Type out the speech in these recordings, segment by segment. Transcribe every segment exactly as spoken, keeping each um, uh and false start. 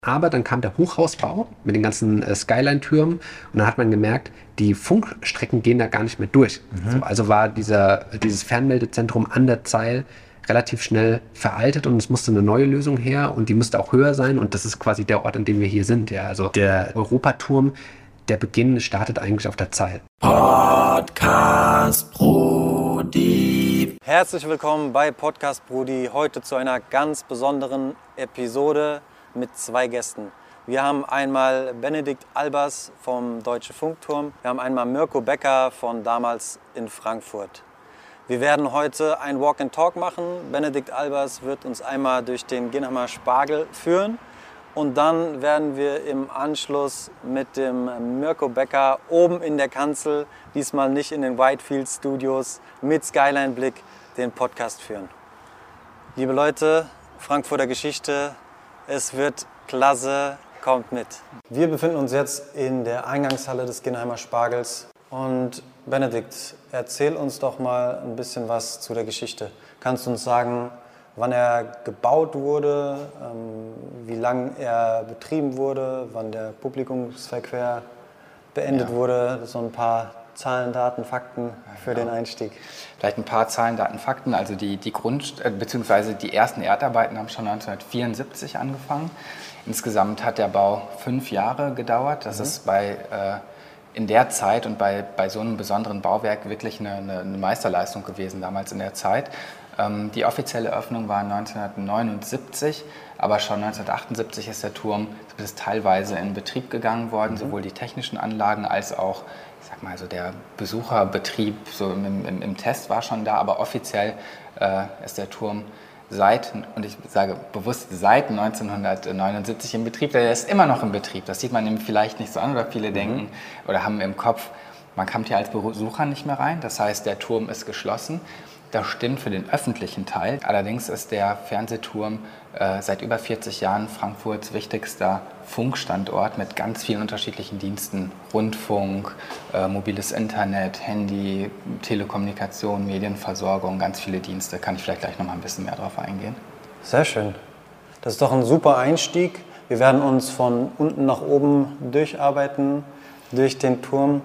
Aber dann kam der Hochhausbau mit den ganzen äh, Skyline-Türmen und dann hat man gemerkt, die Funkstrecken gehen da gar nicht mehr durch. Mhm. So, also war dieser, dieses Fernmeldezentrum an der Zeil relativ schnell veraltet und es musste eine neue Lösung her und die musste auch höher sein und das ist quasi der Ort, an dem wir hier sind. Ja. Also der Europaturm, der Beginn startet eigentlich auf der Zeil. Podcast Brudi. Herzlich willkommen bei Podcast Brudi. Heute zu einer ganz besonderen Episode mit zwei Gästen. Wir haben einmal Benedikt Albers vom Deutsche Funkturm. Wir haben einmal Mirko Becker von damals in Frankfurt. Wir werden heute ein Walk and Talk machen. Benedikt Albers wird uns einmal durch den Ginnheimer Spargel führen. Und dann werden wir im Anschluss mit dem Mirko Becker oben in der Kanzel, diesmal nicht in den Whitefield Studios, mit Skyline-Blick den Podcast führen. Liebe Leute, Frankfurter Geschichte, es wird klasse, kommt mit. Wir befinden uns jetzt in der Eingangshalle des Ginnheimer Spargels. Und Benedikt, erzähl uns doch mal ein bisschen was zu der Geschichte. Kannst du uns sagen, wann er gebaut wurde, ähm, wie lange er betrieben wurde, wann der Publikumsverkehr beendet ja. wurde, so ein paar Zahlen, Daten, Fakten für ja. den Einstieg. Vielleicht ein paar Zahlen, Daten, Fakten. Also die, die Grund- bzw. die ersten Erdarbeiten haben schon neunzehnhundertvierundsiebzig angefangen. Insgesamt hat der Bau fünf Jahre gedauert. Das mhm. ist bei äh, in der Zeit und bei, bei so einem besonderen Bauwerk wirklich eine, eine, eine Meisterleistung gewesen damals in der Zeit. Ähm, die offizielle Eröffnung war neunzehnhundertneunundsiebzig, aber schon neunzehnhundertachtundsiebzig ist der Turm ist teilweise in Betrieb gegangen worden, mhm. sowohl die technischen Anlagen als auch, ich sag mal, so der Besucherbetrieb so im, im, im Test war schon da, aber offiziell äh, ist der Turm seit, und ich sage bewusst seit neunzehnhundertneunundsiebzig in Betrieb, der ist immer noch in Betrieb. Das sieht man ihm vielleicht nicht so an oder viele mhm. denken oder haben im Kopf, man kommt hier als Besucher nicht mehr rein. Das heißt, der Turm ist geschlossen. Das stimmt für den öffentlichen Teil. Allerdings ist der Fernsehturm äh, seit über vierzig Jahren Frankfurts wichtigster Funkstandort mit ganz vielen unterschiedlichen Diensten. Rundfunk, äh, mobiles Internet, Handy, Telekommunikation, Medienversorgung, ganz viele Dienste. Kann ich vielleicht gleich noch mal ein bisschen mehr drauf eingehen. Sehr schön. Das ist doch ein super Einstieg. Wir werden uns von unten nach oben durcharbeiten, durch den Turm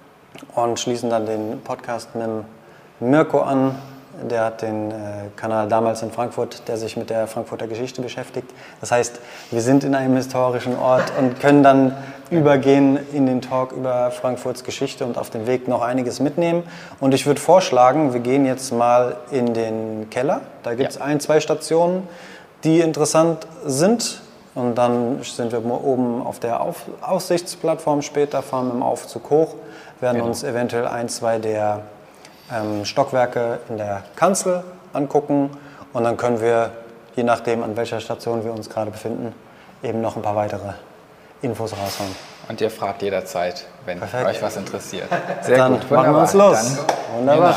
und schließen dann den Podcast mit dem Mirko an. Der hat den äh, Kanal damals in Frankfurt, der sich mit der Frankfurter Geschichte beschäftigt. Das heißt, wir sind in einem historischen Ort und können dann übergehen in den Talk über Frankfurts Geschichte und auf dem Weg noch einiges mitnehmen. Und ich würde vorschlagen, wir gehen jetzt mal in den Keller. Da gibt es ja. ein, zwei Stationen, die interessant sind. Und dann sind wir oben auf der auf Aussichtsplattform später, fahren mit dem Aufzug hoch, werden genau. uns eventuell ein, zwei der Ähm, Stockwerke in der Kanzel angucken und dann können wir, je nachdem an welcher Station wir uns gerade befinden, eben noch ein paar weitere Infos raushauen. Und ihr fragt jederzeit, wenn Perfekt. euch was interessiert. Sehr dann gut, machen wir uns los. Dann, Wunderbar.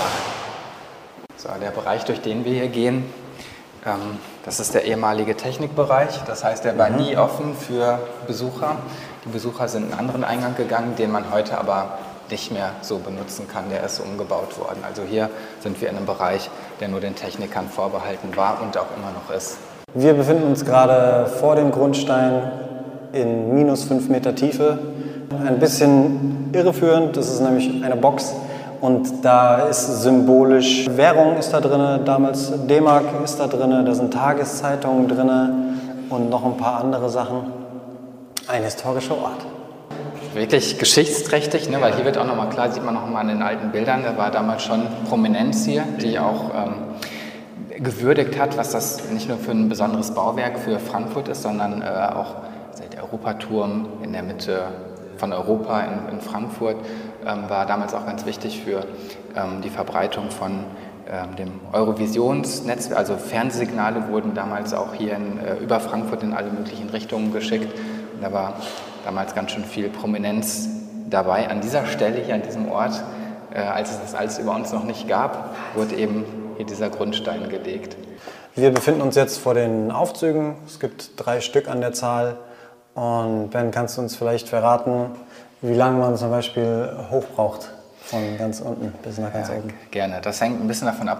So, der Bereich, durch den wir hier gehen, ähm, das ist der ehemalige Technikbereich. Das heißt, der war mhm. nie offen für Besucher. Die Besucher sind einen anderen Eingang gegangen, den man heute aber nicht mehr so benutzen kann, der ist umgebaut worden. Also hier sind wir in einem Bereich, der nur den Technikern vorbehalten war und auch immer noch ist. Wir befinden uns gerade vor dem Grundstein in minus fünf Meter Tiefe. Ein bisschen irreführend, das ist nämlich eine Box und da ist symbolisch Währung ist da drin, damals D-Mark ist da drin, da sind Tageszeitungen drin und noch ein paar andere Sachen. Ein historischer Ort. Wirklich geschichtsträchtig, ne? Weil hier wird auch nochmal klar, sieht man noch mal an den alten Bildern, da war damals schon Prominenz hier, die auch ähm, gewürdigt hat, was das nicht nur für ein besonderes Bauwerk für Frankfurt ist, sondern äh, auch der Europaturm in der Mitte von Europa in, in Frankfurt ähm, war damals auch ganz wichtig für ähm, die Verbreitung von ähm, dem Eurovisionsnetz. Also Fernsehsignale wurden damals auch hier in, äh, über Frankfurt in alle möglichen Richtungen geschickt. Und da war damals ganz schön viel Prominenz dabei. An dieser Stelle, hier an diesem Ort, äh, als es das alles über uns noch nicht gab, wurde eben hier dieser Grundstein gelegt. Wir befinden uns jetzt vor den Aufzügen. Es gibt drei Stück an der Zahl. Und Ben, kannst du uns vielleicht verraten, wie lange man zum Beispiel hoch braucht, von ganz unten bis nach ganz ja, oben? Gerne. Das hängt ein bisschen davon ab,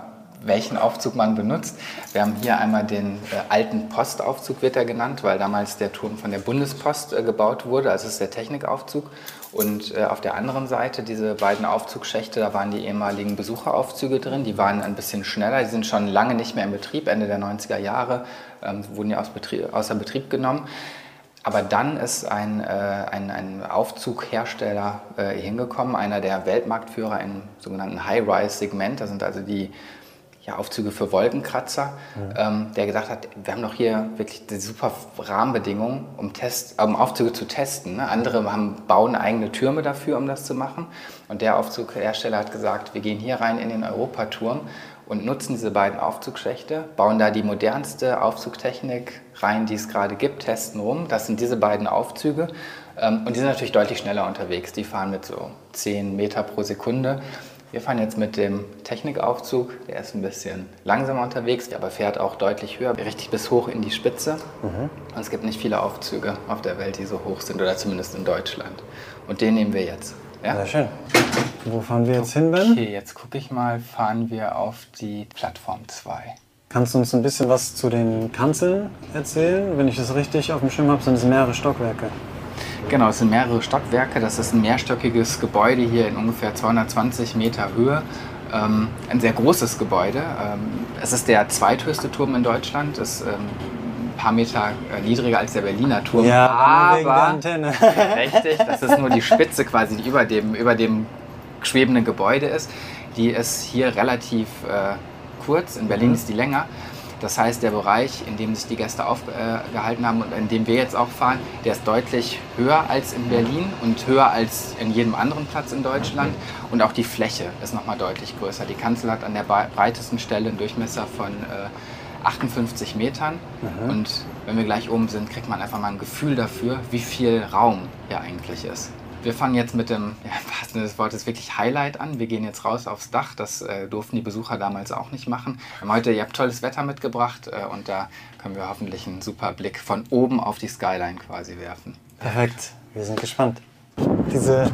welchen Aufzug man benutzt. Wir haben hier einmal den äh, alten Postaufzug, wird er genannt, weil damals der Turm von der Bundespost äh, gebaut wurde, also es ist der Technikaufzug. Und äh, auf der anderen Seite, diese beiden Aufzugschächte, da waren die ehemaligen Besucheraufzüge drin, die waren ein bisschen schneller, die sind schon lange nicht mehr in Betrieb, Ende der neunziger Jahre ähm, wurden die aus Betrieb, außer Betrieb genommen. Aber dann ist ein, äh, ein, ein Aufzughersteller äh, hingekommen, einer der Weltmarktführer im sogenannten High-Rise-Segment. Das sind also die ja, Aufzüge für Wolkenkratzer, mhm. ähm, der gesagt hat, wir haben doch hier wirklich die super Rahmenbedingungen, um, Test, um Aufzüge zu testen. Ne? Andere haben, bauen eigene Türme dafür, um das zu machen. Und der Aufzughersteller hat gesagt, wir gehen hier rein in den Europaturm und nutzen diese beiden Aufzugschächte, bauen da die modernste Aufzugtechnik rein, die es gerade gibt, testen rum. Das sind diese beiden Aufzüge ähm, und die sind natürlich deutlich schneller unterwegs. Die fahren mit so zehn Meter pro Sekunde. Wir fahren jetzt mit dem Technikaufzug, der ist ein bisschen langsamer unterwegs, aber fährt auch deutlich höher, richtig bis hoch in die Spitze. Mhm. Und es gibt nicht viele Aufzüge auf der Welt, die so hoch sind, oder zumindest in Deutschland. Und den nehmen wir jetzt. Ja? Sehr schön. Wo fahren wir jetzt hin, Ben? Okay, jetzt gucke ich mal, fahren wir auf die Plattform zwei. Kannst du uns ein bisschen was zu den Kanzeln erzählen? Wenn ich das richtig auf dem Schirm habe, sind es mehrere Stockwerke. Genau, es sind mehrere Stockwerke. Das ist ein mehrstöckiges Gebäude hier in ungefähr zweihundertzwanzig Meter Höhe. Ähm, ein sehr großes Gebäude. Ähm, es ist der zweithöchste Turm in Deutschland. Es ist ähm, ein paar Meter äh, niedriger als der Berliner Turm. Ja, aber wegen der Antenne. Richtig, das ist nur die Spitze quasi, die über dem, über dem schwebenden Gebäude ist. Die ist hier relativ äh, kurz. In Berlin mhm. ist die länger. Das heißt, der Bereich, in dem sich die Gäste aufgehalten haben und in dem wir jetzt auch fahren, der ist deutlich höher als in Berlin und höher als in jedem anderen Platz in Deutschland. Und auch die Fläche ist nochmal deutlich größer. Die Kanzel hat an der breitesten Stelle einen Durchmesser von äh, achtundfünfzig Metern. Mhm. Und wenn wir gleich oben sind, kriegt man einfach mal ein Gefühl dafür, wie viel Raum hier eigentlich ist. Wir fangen jetzt mit dem, ja, im wahrsten Sinne des Wortes, wirklich Highlight an. Wir gehen jetzt raus aufs Dach. Das äh, durften die Besucher damals auch nicht machen. Wir haben heute, ihr habt tolles Wetter mitgebracht äh, und da können wir hoffentlich einen super Blick von oben auf die Skyline quasi werfen. Perfekt, wir sind gespannt. Diese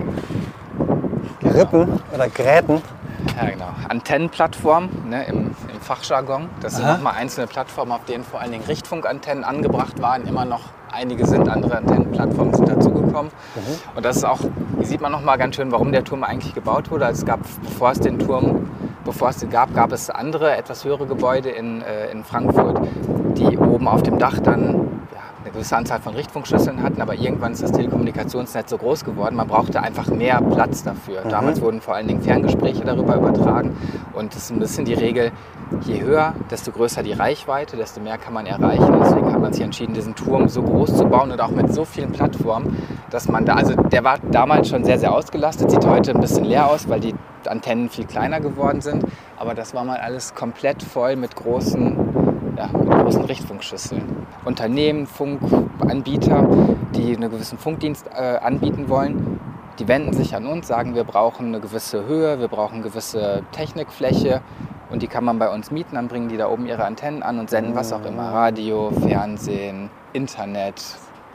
Rippen oder Gräten. Ja, genau. Antennenplattform, ne, im, im Fachjargon. Das sind Aha. nochmal einzelne Plattformen, auf denen vor allen Dingen Richtfunkantennen angebracht waren. Immer noch einige sind, andere Antennenplattformen sind dazugekommen. Mhm. Und das ist auch, hier sieht man nochmal ganz schön, warum der Turm eigentlich gebaut wurde. Also es gab, bevor es den Turm, bevor es den gab, gab es andere, etwas höhere Gebäude in, äh, in Frankfurt, die oben auf dem Dach dann eine gewisse Anzahl von Richtfunkschüsseln hatten, aber irgendwann ist das Telekommunikationsnetz so groß geworden, man brauchte einfach mehr Platz dafür. Mhm. Damals wurden vor allen Dingen Ferngespräche darüber übertragen und das ist ein bisschen die Regel, je höher, desto größer die Reichweite, desto mehr kann man erreichen. Deswegen hat man sich entschieden, diesen Turm so groß zu bauen und auch mit so vielen Plattformen, dass man da, also der war damals schon sehr, sehr ausgelastet, sieht heute ein bisschen leer aus, weil die Antennen viel kleiner geworden sind, aber das war mal alles komplett voll mit großen Ja, mit großen Richtfunkschüsseln. Unternehmen, Funkanbieter, die einen gewissen Funkdienst äh, anbieten wollen, die wenden sich an uns, sagen, wir brauchen eine gewisse Höhe, wir brauchen eine gewisse Technikfläche und die kann man bei uns mieten, dann bringen die da oben ihre Antennen an und senden was auch immer, Radio, Fernsehen, Internet.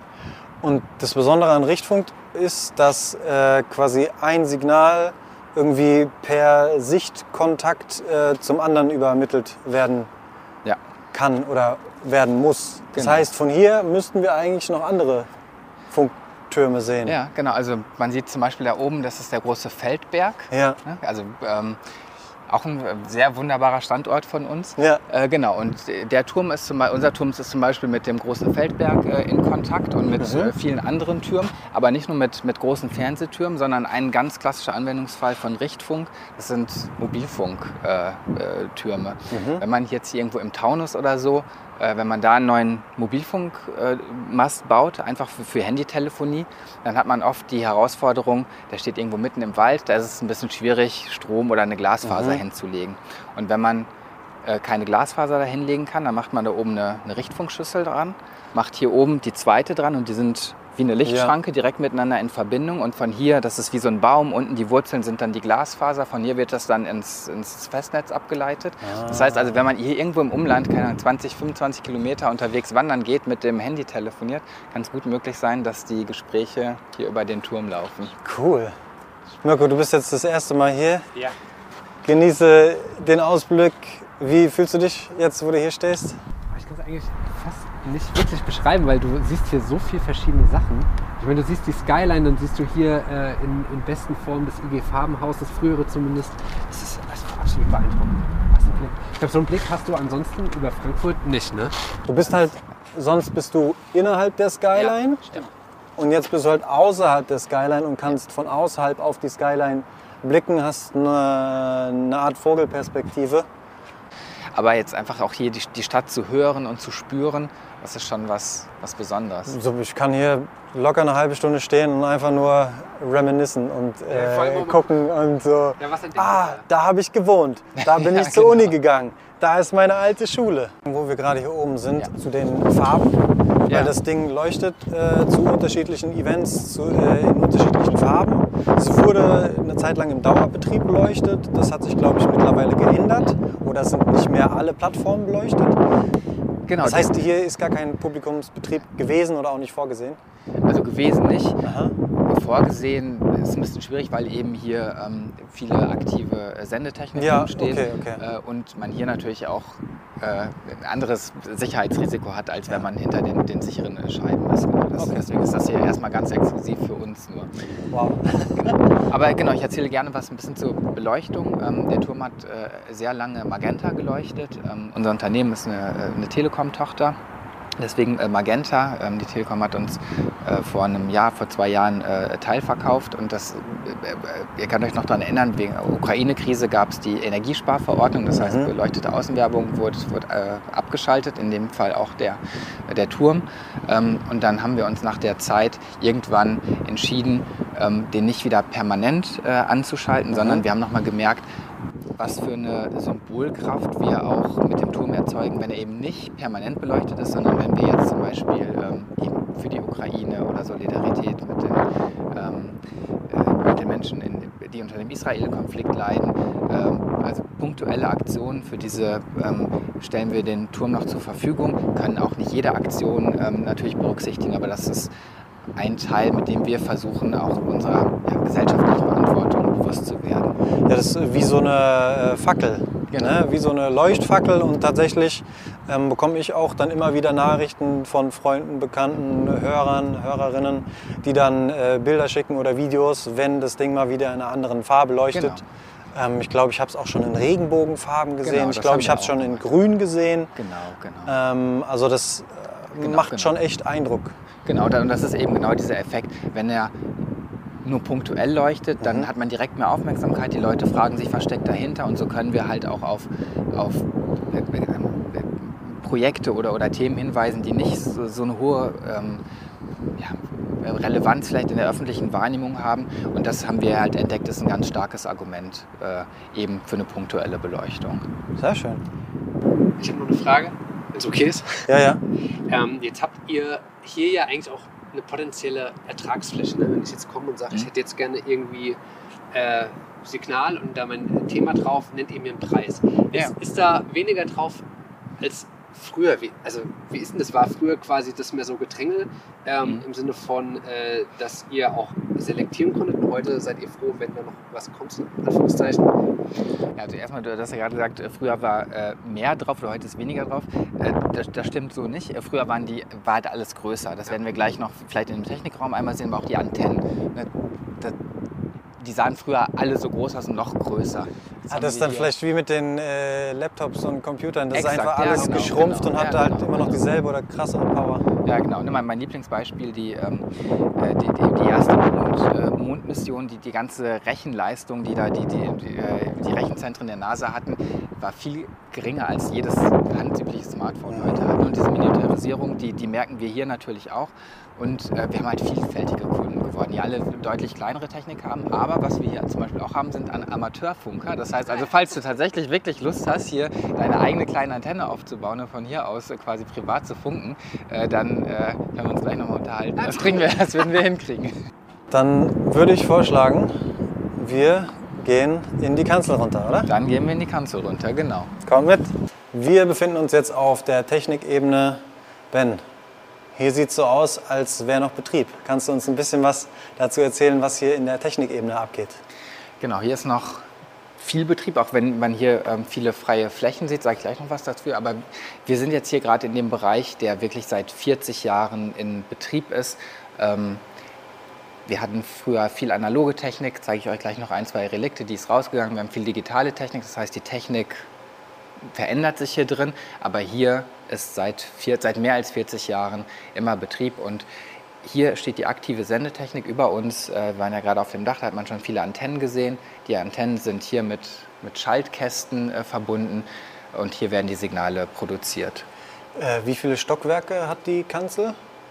Und das Besondere an Richtfunk ist, dass äh, quasi ein Signal irgendwie per Sichtkontakt äh, zum anderen übermittelt werden Ja. kann oder werden muss. Das Genau. heißt, von hier müssten wir eigentlich noch andere Funktürme sehen. Ja, genau. Also man sieht zum Beispiel da oben, das ist der große Feldberg. Ja. Also ähm, auch ein sehr wunderbarer Standort von uns. Ja. Äh, genau. Und der Turm ist zum, unser Turm ist zum Beispiel mit dem großen Feldberg äh, in Kontakt und mit Mhm. äh, vielen anderen Türmen. Aber nicht nur mit, mit großen Fernsehtürmen, sondern ein ganz klassischer Anwendungsfall von Richtfunk. Das sind Mobilfunktürme. Äh, äh, mhm. Wenn man jetzt hier irgendwo im Taunus oder so, äh, wenn man da einen neuen Mobilfunkmast äh, baut, einfach für, für Handytelefonie, dann hat man oft die Herausforderung, der steht irgendwo mitten im Wald, da ist es ein bisschen schwierig, Strom oder eine Glasfaser Mhm. hinzulegen. Und wenn man äh, keine Glasfaser da hinlegen kann, dann macht man da oben eine, eine Richtfunkschüssel dran, macht hier oben die zweite dran und die sind wie eine Lichtschranke, ja, direkt miteinander in Verbindung. Und von hier, das ist wie so ein Baum, unten die Wurzeln sind dann die Glasfaser, von hier wird das dann ins, ins Festnetz abgeleitet. Ah. Das heißt also, wenn man hier irgendwo im Umland, keine Ahnung, zwanzig, fünfundzwanzig Kilometer unterwegs wandern geht, mit dem Handy telefoniert, kann es gut möglich sein, dass die Gespräche hier über den Turm laufen. Cool. Mirko, du bist jetzt das erste Mal hier. Ja. genieße den Ausblick. Wie fühlst du dich jetzt, wo du hier stehst? Ich kann es eigentlich fast nicht wirklich beschreiben, weil du siehst hier so viele verschiedene Sachen. Ich meine, du siehst die Skyline, dann siehst du hier äh, in, in besten Form das I G Farbenhaus, das frühere zumindest. Das ist, das ist absolut beeindruckend. Ich glaube, so einen Blick hast du ansonsten über Frankfurt nicht, ne? Du bist halt, sonst bist du innerhalb der Skyline. Ja, stimmt. Und jetzt bist du halt außerhalb der Skyline und kannst von außerhalb auf die Skyline blicken, hast eine, eine Art Vogelperspektive. Aber jetzt einfach auch hier die, die Stadt zu hören und zu spüren, das ist schon was, was Besonderes. So, ich kann hier locker eine halbe Stunde stehen und einfach nur reminiszen und äh, gucken und so. Ja, was entdeckt Ah, ihr da habe ich gewohnt. Da bin Ja, ich zur genau. Uni gegangen. Da ist meine alte Schule. Wo wir gerade hier oben sind, Ja. zu den Farben. Ja. Weil das Ding leuchtet äh, zu unterschiedlichen Events zu, äh, in unterschiedlichen Farben. Es wurde eine Zeit lang im Dauerbetrieb beleuchtet. Das hat sich, glaube ich, mittlerweile geändert. Oder es sind nicht mehr alle Plattformen beleuchtet. Genau, Das heißt, hier ist gar kein Publikumsbetrieb gewesen oder auch nicht vorgesehen? also gewesen nicht. Aha. Vorgesehen ist ein bisschen schwierig, weil eben hier ähm, viele aktive Sendetechniken Ja, stehen okay, okay. Äh, und man hier natürlich auch äh, ein anderes Sicherheitsrisiko hat, als wenn man hinter den, den sicheren Scheiben ist. Genau, das, Okay. Deswegen ist das hier erstmal ganz exklusiv für uns nur. Wow. Aber genau, ich erzähle gerne was ein bisschen zur Beleuchtung. Ähm, der Turm hat äh, sehr lange Magenta geleuchtet. Ähm, unser Unternehmen ist eine, äh, eine Telekom-Tochter. Deswegen äh, Magenta. Ähm, die Telekom hat uns äh, vor einem Jahr, vor zwei Jahren äh, teilverkauft. Und das, äh, ihr könnt euch noch daran erinnern, wegen der Ukraine-Krise gab es die Energiesparverordnung. Das heißt, Mhm. beleuchtete Außenwerbung wurde, wurde äh, abgeschaltet, in dem Fall auch der, der Turm. Ähm, und dann haben wir uns nach der Zeit irgendwann entschieden, ähm, den nicht wieder permanent äh, anzuschalten, Mhm. sondern wir haben nochmal gemerkt, was für eine Symbolkraft wir auch mit dem Turm erzeugen, wenn er eben nicht permanent beleuchtet ist, sondern wenn wir jetzt zum Beispiel ähm, eben für die Ukraine oder Solidarität mit den, ähm, äh, mit den Menschen, in, die unter dem Israel-Konflikt leiden, ähm, also punktuelle Aktionen, für diese ähm, stellen wir den Turm noch zur Verfügung, können auch nicht jede Aktion ähm, natürlich berücksichtigen, aber das ist ein Teil, mit dem wir versuchen, auch unserer ja, gesellschaftlichen Verantwortung bewusst zu werden. Ja, das ist wie so eine äh, Fackel, Genau. ne? Wie so eine Leuchtfackel. Und tatsächlich ähm, bekomme ich auch dann immer wieder Nachrichten von Freunden, Bekannten, Hörern, Hörerinnen, die dann äh, Bilder schicken oder Videos, wenn das Ding mal wieder in einer anderen Farbe leuchtet. Genau. Ähm, ich glaube, ich habe es auch schon in Regenbogenfarben gesehen. Genau, ich das glaube, haben ich wir habe es auch schon in gemacht. Grün gesehen. Genau, genau. Ähm, also das äh, Genau, macht genau. schon echt Eindruck. Genau, und das ist eben genau dieser Effekt. Wenn er nur punktuell leuchtet, dann Mhm. hat man direkt mehr Aufmerksamkeit. Die Leute fragen sich, was steckt dahinter? Und so können wir halt auch auf, auf äh, äh, Projekte oder, oder Themen hinweisen, die nicht so, so eine hohe ähm, ja, Relevanz vielleicht in der öffentlichen Wahrnehmung haben. Und das haben wir halt entdeckt, ist ein ganz starkes Argument äh, eben für eine punktuelle Beleuchtung. Sehr schön. Ich habe noch eine Frage, wenn es okay ist. Ja, ja. Ähm, jetzt habt ihr hier ja eigentlich auch eine potenzielle Ertragsfläche. Ne? Wenn ich jetzt komme und sage, Mhm. ich hätte jetzt gerne irgendwie äh, Signal und da mein Thema drauf, nennt ihr mir einen Preis. Jetzt Ja. ist da weniger drauf als früher. Wie, also wie ist denn das? War früher quasi das mehr so Gedränge ähm, Mhm. im Sinne von, äh, dass ihr auch selektieren konntet und heute seid ihr froh, wenn da noch was kommt, in Anführungszeichen. Ja, also erstmal, du hast ja gerade gesagt, äh, früher war äh, mehr drauf oder heute ist weniger drauf. Äh, das, das stimmt so nicht. Äh, früher waren die, war halt alles größer. Das werden wir gleich noch vielleicht in dem Technikraum einmal sehen, aber auch die Antennen. Ne, das, die sahen früher alle so groß aus und noch größer. Jetzt Ah, haben das ist wir dann hier- vielleicht wie mit den äh, Laptops und Computern. Das Exakt, ist einfach ja, alles genau, geschrumpft genau, und hat ja, halt genau, immer noch genau. dieselbe oder krassere Power. Ja, genau. Nimm mal mein Lieblingsbeispiel, die, ähm, äh, die, die, die erste Mond, äh, Mondmission, die, die ganze Rechenleistung, die da die, die, die, äh, die Rechenzentren der NASA hatten, war viel geringer als jedes handübliche Smartphone heute hat. Und diese Miniaturisierung, die, die merken wir hier natürlich auch. Und äh, wir haben halt vielfältige Kunden geworden, die alle deutlich kleinere Technik haben. Aber was wir hier zum Beispiel auch haben, sind an Amateurfunker. Das heißt also, falls du tatsächlich wirklich Lust hast, hier deine eigene kleine Antenne aufzubauen und von hier aus äh, quasi privat zu funken, äh, dann äh, können wir uns gleich nochmal unterhalten. Das kriegen wir, das werden wir hinkriegen. Dann würde ich vorschlagen, wir gehen in die Kanzel runter, oder? Dann gehen wir in die Kanzel runter, genau. Komm mit. Wir befinden uns jetzt auf der Technikebene. Ben, hier sieht es so aus, als wäre noch Betrieb. Kannst du uns ein bisschen was dazu erzählen, was hier in der Technikebene abgeht? Genau, hier ist noch viel Betrieb, auch wenn man hier ähm, viele freie Flächen sieht, sage ich gleich noch was dazu. Aber wir sind jetzt hier gerade in dem Bereich, der wirklich seit vierzig Jahren in Betrieb ist. Ähm, wir hatten früher viel analoge Technik, zeige ich euch gleich noch ein, zwei Relikte, die ist rausgegangen. Wir haben viel digitale Technik, das heißt, die Technik verändert sich hier drin. Aber hier ist seit, vier, seit mehr als vierzig Jahren immer Betrieb. Und hier steht die aktive Sendetechnik über uns. Äh, wir waren ja gerade auf dem Dach, da hat man schon viele Antennen gesehen. Die Antennen sind hier mit, mit Schaltkästen äh, verbunden und hier werden die Signale produziert. Äh, wie viele Stockwerke hat die Kanzel?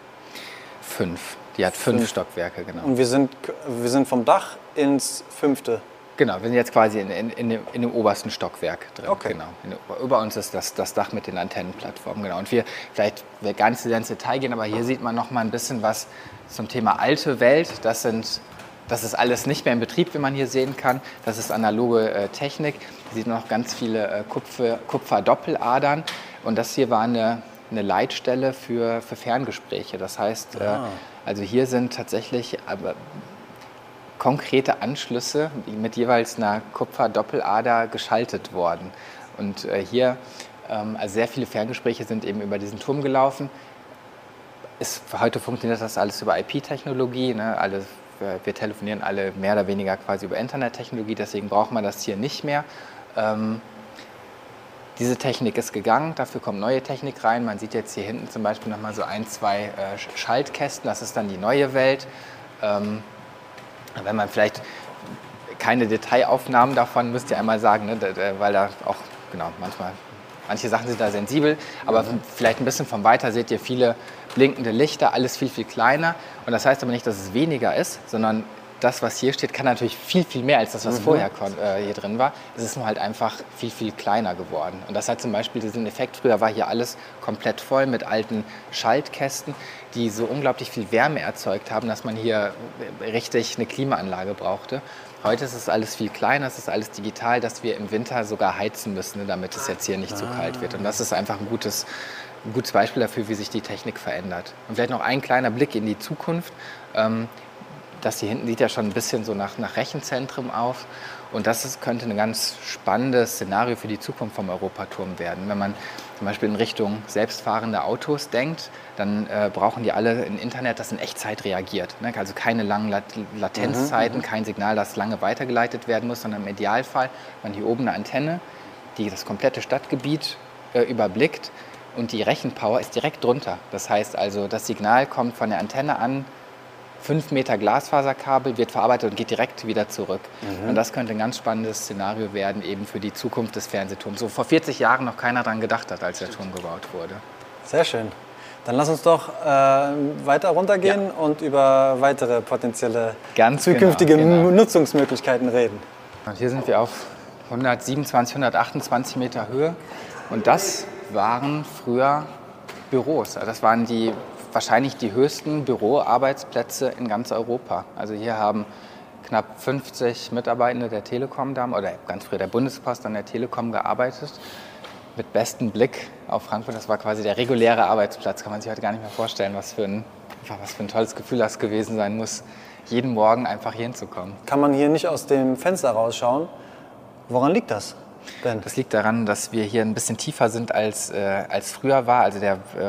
Fünf. Die hat fünf, fünf Stockwerke, genau. Und wir sind, wir sind vom Dach ins fünfte? Genau, wir sind jetzt quasi in, in, in, dem, in dem obersten Stockwerk drin. Okay. Genau. In, über uns ist das, das Dach mit den Antennenplattformen. Genau. Und wir, vielleicht will gar nicht so sehr ins Detail gehen, aber hier sieht man noch mal ein bisschen was zum Thema alte Welt. Das, sind, das ist alles nicht mehr in Betrieb, wie man hier sehen kann. Das ist analoge äh, Technik. Hier sieht man noch ganz viele äh, Kupfer, Kupferdoppeladern. Und das hier war eine, eine Leitstelle für, für Ferngespräche. Das heißt, ah. äh, also hier sind tatsächlich aber konkrete Anschlüsse mit jeweils einer Kupferdoppelader geschaltet worden. Und äh, hier, ähm, also sehr viele Ferngespräche sind eben über diesen Turm gelaufen. Ist, heute funktioniert das alles über I P-Technologie. Ne? Alle, wir, wir telefonieren alle mehr oder weniger quasi über Internettechnologie, deswegen braucht man das hier nicht mehr. Ähm, diese Technik ist gegangen, dafür kommt neue Technik rein. Man sieht jetzt hier hinten zum Beispiel noch mal so ein, zwei äh, Schaltkästen, das ist dann die neue Welt. Ähm, Wenn man vielleicht keine Detailaufnahmen davon, müsst ihr einmal sagen, ne, weil da auch, genau, manchmal, manche Sachen sind da sensibel, aber mhm. vielleicht ein bisschen von weiter seht ihr viele blinkende Lichter, alles viel, viel kleiner. Und das heißt aber nicht, dass es weniger ist, sondern das, was hier steht, kann natürlich viel, viel mehr als das, was mhm. vorher äh, hier drin war. Es ist nur halt einfach viel, viel kleiner geworden. Und das hat zum Beispiel diesen Effekt, früher war hier alles komplett voll mit alten Schaltkästen, die so unglaublich viel Wärme erzeugt haben, dass man hier richtig eine Klimaanlage brauchte. Heute ist es alles viel kleiner, es ist alles digital, dass wir im Winter sogar heizen müssen, damit es jetzt hier nicht zu kalt wird. Und das ist einfach ein gutes, ein gutes Beispiel dafür, wie sich die Technik verändert. Und vielleicht noch ein kleiner Blick in die Zukunft. Ähm, Das hier hinten sieht ja schon ein bisschen so nach, nach Rechenzentrum auf. Und das ist, könnte ein ganz spannendes Szenario für die Zukunft vom Europaturm werden. Wenn man zum Beispiel in Richtung selbstfahrende Autos denkt, dann äh, brauchen die alle ein Internet, das in Echtzeit reagiert. Ne? Also keine langen Lat Latenzzeiten, mhm, kein Signal, das lange weitergeleitet werden muss, sondern im Idealfall man hier oben eine Antenne, die das komplette Stadtgebiet äh, überblickt. Und die Rechenpower ist direkt drunter. Das heißt also, das Signal kommt von der Antenne an, fünf Meter Glasfaserkabel, wird verarbeitet und geht direkt wieder zurück. Mhm. Und das könnte ein ganz spannendes Szenario werden, eben für die Zukunft des Fernsehturms. So vor vierzig Jahren noch keiner daran gedacht hat, als der Turm gebaut wurde. Sehr schön. Dann lass uns doch äh, weiter runtergehen ja. und über weitere potenzielle ganz zukünftige genau, genau. Nutzungsmöglichkeiten reden. Und hier sind wir auf hundertsiebenundzwanzig, hundertachtundzwanzig Meter Höhe. Und das waren früher Büros. Das waren die wahrscheinlich die höchsten Büroarbeitsplätze in ganz Europa. Also hier haben knapp fünfzig Mitarbeitende der Telekom, oder ganz früher der Bundespost an der Telekom gearbeitet. Mit bestem Blick auf Frankfurt. Das war quasi der reguläre Arbeitsplatz. Kann man sich heute gar nicht mehr vorstellen, was für ein, was für ein tolles Gefühl das gewesen sein muss, jeden Morgen einfach hier hinzukommen. Kann man hier nicht aus dem Fenster rausschauen? Woran liegt das? Ben? Das liegt daran, dass wir hier ein bisschen tiefer sind, als, äh, als früher war. Also der... Äh,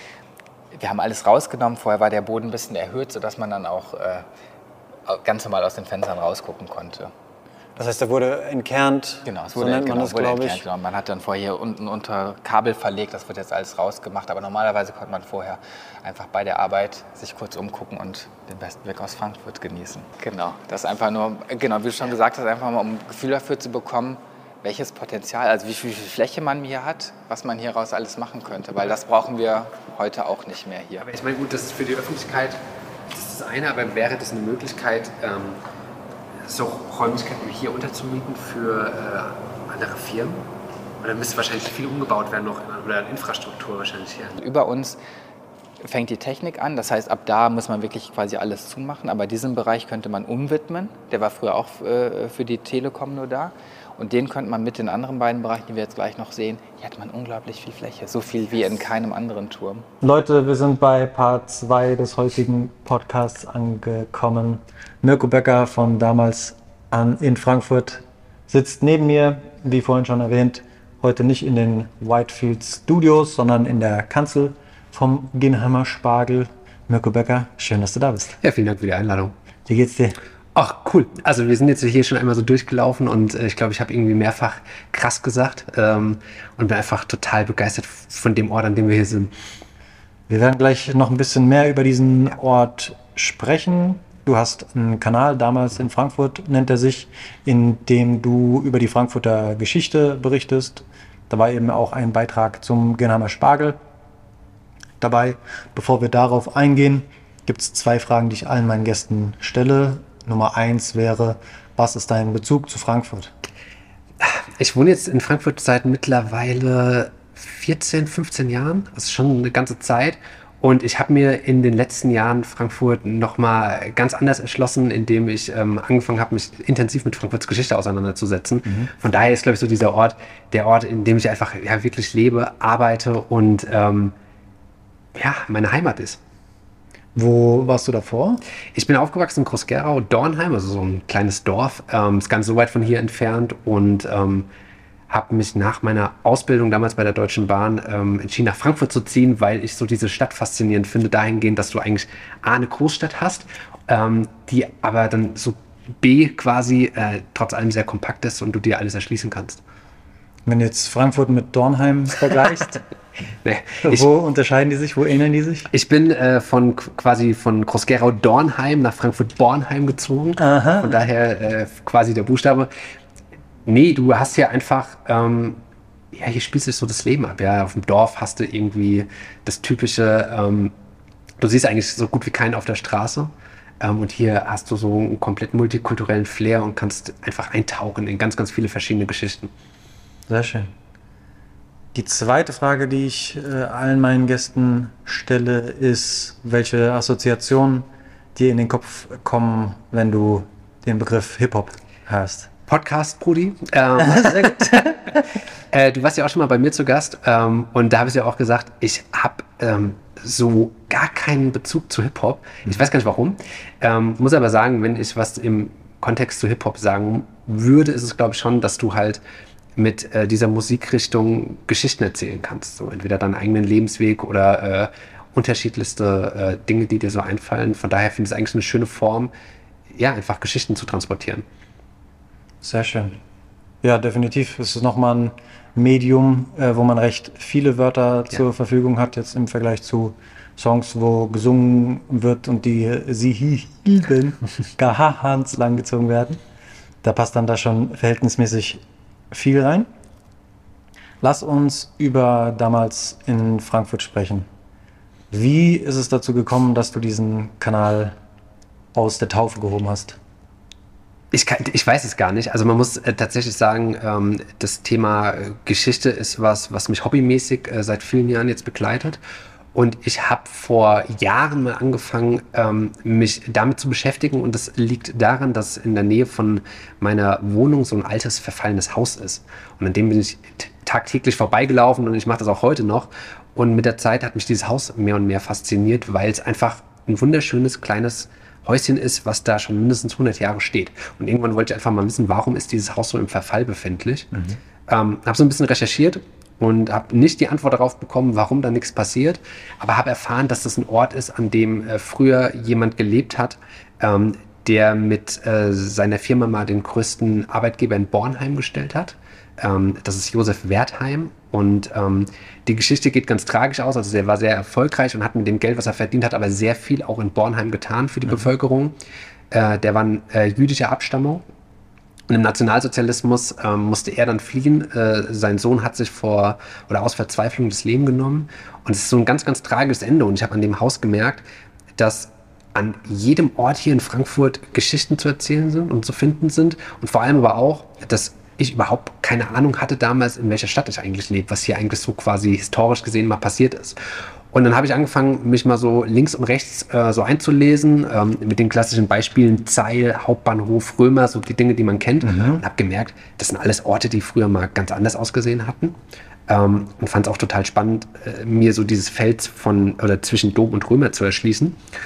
Wir haben alles rausgenommen, vorher war der Boden ein bisschen erhöht, sodass man dann auch äh, ganz normal aus den Fenstern rausgucken konnte. Das heißt, der wurde entkernt, genau, es so wurde, nennt man genau, das, glaube ich. Genau. Man hat dann vorher hier unten unter Kabel verlegt, das wird jetzt alles rausgemacht, aber normalerweise konnte man vorher einfach bei der Arbeit sich kurz umgucken und den besten Blick aus Frankfurt genießen. Genau, das einfach nur, genau, wie du schon gesagt hast, einfach mal um ein Gefühl dafür zu bekommen, welches Potenzial, also wie viel Fläche man hier hat, was man hieraus alles machen könnte, weil das brauchen wir heute auch nicht mehr hier. Aber ich meine, gut, das ist für die Öffentlichkeit, das ist das eine, aber wäre das eine Möglichkeit, ähm, so Räumlichkeiten wie hier unterzumieten für äh, andere Firmen? Oder müsste wahrscheinlich viel umgebaut werden noch, oder Infrastruktur wahrscheinlich hier? Über uns fängt die Technik an, das heißt, ab da muss man wirklich quasi alles zumachen, aber diesen Bereich könnte man umwidmen, der war früher auch äh, für die Telekom nur da. Und den könnte man mit den anderen beiden Bereichen, die wir jetzt gleich noch sehen, hier hat man unglaublich viel Fläche. So viel wie in keinem anderen Turm. Leute, wir sind bei Part zwei des heutigen Podcasts angekommen. Mirko Becker von damals an in Frankfurt sitzt neben mir, wie vorhin schon erwähnt, heute nicht in den Whitefield Studios, sondern in der Kanzel vom Genheimer Spargel. Mirko Becker, schön, dass du da bist. Ja, vielen Dank für die Einladung. Wie geht's dir? Ach, cool. Also wir sind jetzt hier schon einmal so durchgelaufen und äh, ich glaube, ich habe irgendwie mehrfach krass gesagt ähm, und bin einfach total begeistert von dem Ort, an dem wir hier sind. Wir werden gleich noch ein bisschen mehr über diesen ja. Ort sprechen. Du hast einen Kanal, damals in Frankfurt nennt er sich, in dem du über die Frankfurter Geschichte berichtest. Da war eben auch ein Beitrag zum Genheimer Spargel dabei. Bevor wir darauf eingehen, gibt es zwei Fragen, die ich allen meinen Gästen stelle. Nummer eins wäre, was ist dein Bezug zu Frankfurt? Ich wohne jetzt in Frankfurt seit mittlerweile vierzehn, fünfzehn Jahren. Das ist schon eine ganze Zeit. Und ich habe mir in den letzten Jahren Frankfurt nochmal ganz anders erschlossen, indem ich ähm, angefangen habe, mich intensiv mit Frankfurts Geschichte auseinanderzusetzen. Mhm. Von daher ist, glaube ich, so dieser Ort, der Ort, in dem ich einfach ja, wirklich lebe, arbeite und ähm, ja, meine Heimat ist. Wo warst du davor? Ich bin aufgewachsen in Groß-Gerau, Dornheim, also so ein kleines Dorf, ähm, ist ganz so weit von hier entfernt und ähm, habe mich nach meiner Ausbildung damals bei der Deutschen Bahn ähm, entschieden, nach Frankfurt zu ziehen, weil ich so diese Stadt faszinierend finde, dahingehend, dass du eigentlich A, eine Großstadt hast, ähm, die aber dann so B quasi äh, trotz allem sehr kompakt ist und du dir alles erschließen kannst. Wenn du jetzt Frankfurt mit Dornheim vergleichst, nee, wo ich, unterscheiden die sich, wo ähneln die sich? Ich bin äh, von quasi von Groß-Gerau-Dornheim nach Frankfurt-Bornheim gezogen. Aha. Von daher äh, quasi der Buchstabe. Nee, du hast hier einfach, ähm, ja, hier spielst du so das Leben ab. Ja, auf dem Dorf hast du irgendwie das typische, ähm, du siehst eigentlich so gut wie keinen auf der Straße. Ähm, und hier hast du so einen komplett multikulturellen Flair und kannst einfach eintauchen in ganz, ganz viele verschiedene Geschichten. Sehr schön. Die zweite Frage, die ich äh, allen meinen Gästen stelle, ist, welche Assoziationen dir in den Kopf kommen, wenn du den Begriff Hip-Hop hörst? Podcast, Brudi. Ähm, Sehr gut. äh, du warst ja auch schon mal bei mir zu Gast ähm, und da habe ich ja auch gesagt, ich habe ähm, so gar keinen Bezug zu Hip-Hop. Ich weiß gar nicht warum. Ähm, muss aber sagen, wenn ich was im Kontext zu Hip-Hop sagen würde, ist es, glaube ich, schon, dass du halt mit äh, dieser Musikrichtung Geschichten erzählen kannst. So entweder deinen eigenen Lebensweg oder äh, unterschiedlichste äh, Dinge, die dir so einfallen. Von daher finde ich es eigentlich eine schöne Form, ja, einfach Geschichten zu transportieren. Sehr schön. Ja, definitiv. Es ist nochmal ein Medium, äh, wo man recht viele Wörter ja. zur Verfügung hat, jetzt im Vergleich zu Songs, wo gesungen wird und die sie hieben, gar hans lang gezogen werden. Da passt dann da schon verhältnismäßig viel rein. Lass uns über damals in Frankfurt sprechen. Wie ist es dazu gekommen, dass du diesen Kanal aus der Taufe gehoben hast? Ich, kann, ich weiß es gar nicht. Also man muss äh, tatsächlich sagen, ähm, das Thema äh, Geschichte ist was, was mich hobbymäßig äh, seit vielen Jahren jetzt begleitet. Und ich habe vor Jahren mal angefangen, ähm, mich damit zu beschäftigen. Und das liegt daran, dass in der Nähe von meiner Wohnung so ein altes, verfallenes Haus ist. Und an dem bin ich t- tagtäglich vorbeigelaufen und ich mache das auch heute noch. Und mit der Zeit hat mich dieses Haus mehr und mehr fasziniert, weil es einfach ein wunderschönes, kleines Häuschen ist, was da schon mindestens hundert Jahre steht. Und irgendwann wollte ich einfach mal wissen, warum ist dieses Haus so im Verfall befindlich. Mhm. Ähm, habe so ein bisschen recherchiert und habe nicht die Antwort darauf bekommen, warum da nichts passiert, aber habe erfahren, dass das ein Ort ist, an dem äh, früher jemand gelebt hat, ähm, der mit äh, seiner Firma mal den größten Arbeitgeber in Bornheim gestellt hat. Ähm, das ist Josef Wertheim und ähm, die Geschichte geht ganz tragisch aus. Also er war sehr erfolgreich und hat mit dem Geld, was er verdient hat, aber sehr viel auch in Bornheim getan für die mhm. Bevölkerung. Äh, der war äh, jüdischer Abstammung. Und im Nationalsozialismus ähm, musste er dann fliehen. Äh, sein Sohn hat sich vor oder aus Verzweiflung das Leben genommen. Und es ist so ein ganz, ganz tragisches Ende. Und ich habe an dem Haus gemerkt, dass an jedem Ort hier in Frankfurt Geschichten zu erzählen sind und zu finden sind. Und vor allem aber auch, dass ich überhaupt keine Ahnung hatte damals, in welcher Stadt ich eigentlich lebe, was hier eigentlich so quasi historisch gesehen mal passiert ist. Und dann habe ich angefangen, mich mal so links und rechts äh, so einzulesen, ähm, mit den klassischen Beispielen Zeil, Hauptbahnhof, Römer, so die Dinge, die man kennt. Mhm. Und habe gemerkt, das sind alles Orte, die früher mal ganz anders ausgesehen hatten. Ähm, und fand es auch total spannend, äh, mir so dieses Feld von oder zwischen Dom und Römer zu erschließen.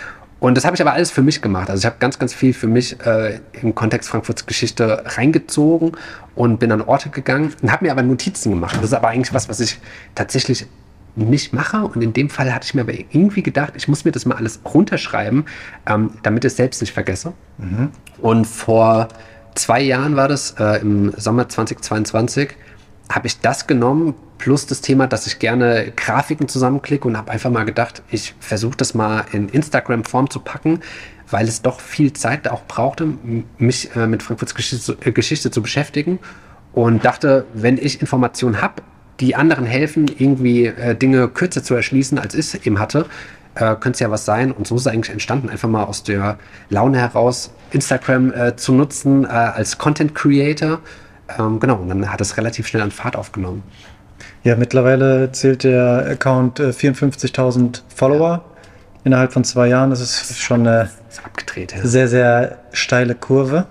Und das habe ich aber alles für mich gemacht. Also ich habe ganz, ganz viel für mich äh, im Kontext Frankfurts Geschichte reingezogen und bin an Orte gegangen und habe mir aber Notizen gemacht. Das ist aber eigentlich was, was ich tatsächlich nicht mache. Und in dem Fall hatte ich mir aber irgendwie gedacht, ich muss mir das mal alles runterschreiben, ähm, damit ich es selbst nicht vergesse. Mhm. Und vor zwei Jahren war das, äh, im Sommer zweitausendzweiundzwanzig, habe ich das genommen, plus das Thema, dass ich gerne Grafiken zusammenklicke und habe einfach mal gedacht, ich versuche das mal in Instagram-Form zu packen, weil es doch viel Zeit auch brauchte, mich äh, mit Frankfurts Geschichte, äh, Geschichte zu beschäftigen und dachte, wenn ich Informationen habe, die anderen helfen, irgendwie äh, Dinge kürzer zu erschließen, als ich es eben hatte, äh, könnte es ja was sein. Und so ist es eigentlich entstanden, einfach mal aus der Laune heraus, Instagram äh, zu nutzen äh, als Content Creator. Ähm, genau, und dann hat es relativ schnell an Fahrt aufgenommen. Ja, mittlerweile zählt der Account äh, vierundfünfzigtausend Follower. Ja. Innerhalb von zwei Jahren. Das ist schon eine ist abgedreht, ja. sehr, sehr steile Kurve.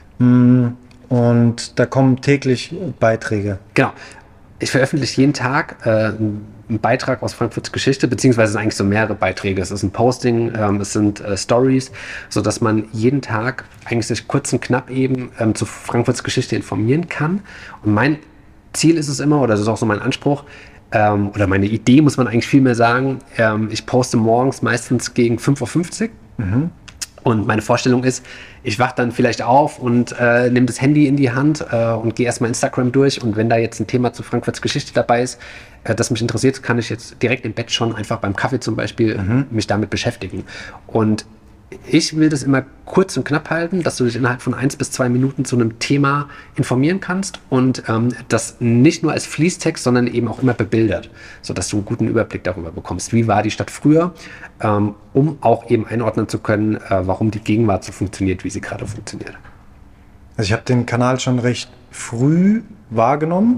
Und da kommen täglich Beiträge. Genau. Ich veröffentliche jeden Tag äh, einen Beitrag aus Frankfurts Geschichte, beziehungsweise es sind eigentlich so mehrere Beiträge. Es ist ein Posting, ähm, es sind äh, Stories, sodass man jeden Tag eigentlich sich kurz und knapp eben ähm, zu Frankfurts Geschichte informieren kann. Und mein Ziel ist es immer, oder das ist auch so mein Anspruch, ähm, oder meine Idee, muss man eigentlich viel mehr sagen, ähm, ich poste morgens meistens gegen fünf Uhr fünfzig. Mhm. Und meine Vorstellung ist, ich wache dann vielleicht auf und äh, nehme das Handy in die Hand äh, und gehe erstmal Instagram durch. Und wenn da jetzt ein Thema zu Frankfurts Geschichte dabei ist, äh, das mich interessiert, kann ich jetzt direkt im Bett schon einfach beim Kaffee zum Beispiel mhm. mich damit beschäftigen. Und ich will das immer kurz und knapp halten, dass du dich innerhalb von eins bis zwei Minuten zu einem Thema informieren kannst und ähm, das nicht nur als Fließtext, sondern eben auch immer bebildert, sodass du einen guten Überblick darüber bekommst. Wie war die Stadt früher, ähm, um auch eben einordnen zu können, äh, warum die Gegenwart so funktioniert, wie sie gerade funktioniert. Also ich habe den Kanal schon recht früh wahrgenommen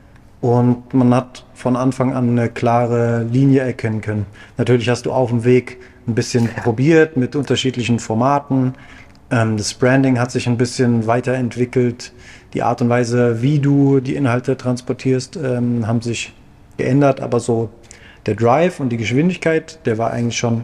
und man hat von Anfang an eine klare Linie erkennen können. Natürlich hast du auf dem Weg ein bisschen ja. probiert mit unterschiedlichen Formaten. Ähm, das Branding hat sich ein bisschen weiterentwickelt. Die Art und Weise, wie du die Inhalte transportierst, ähm, haben sich geändert. Aber so der Drive und die Geschwindigkeit, der war eigentlich schon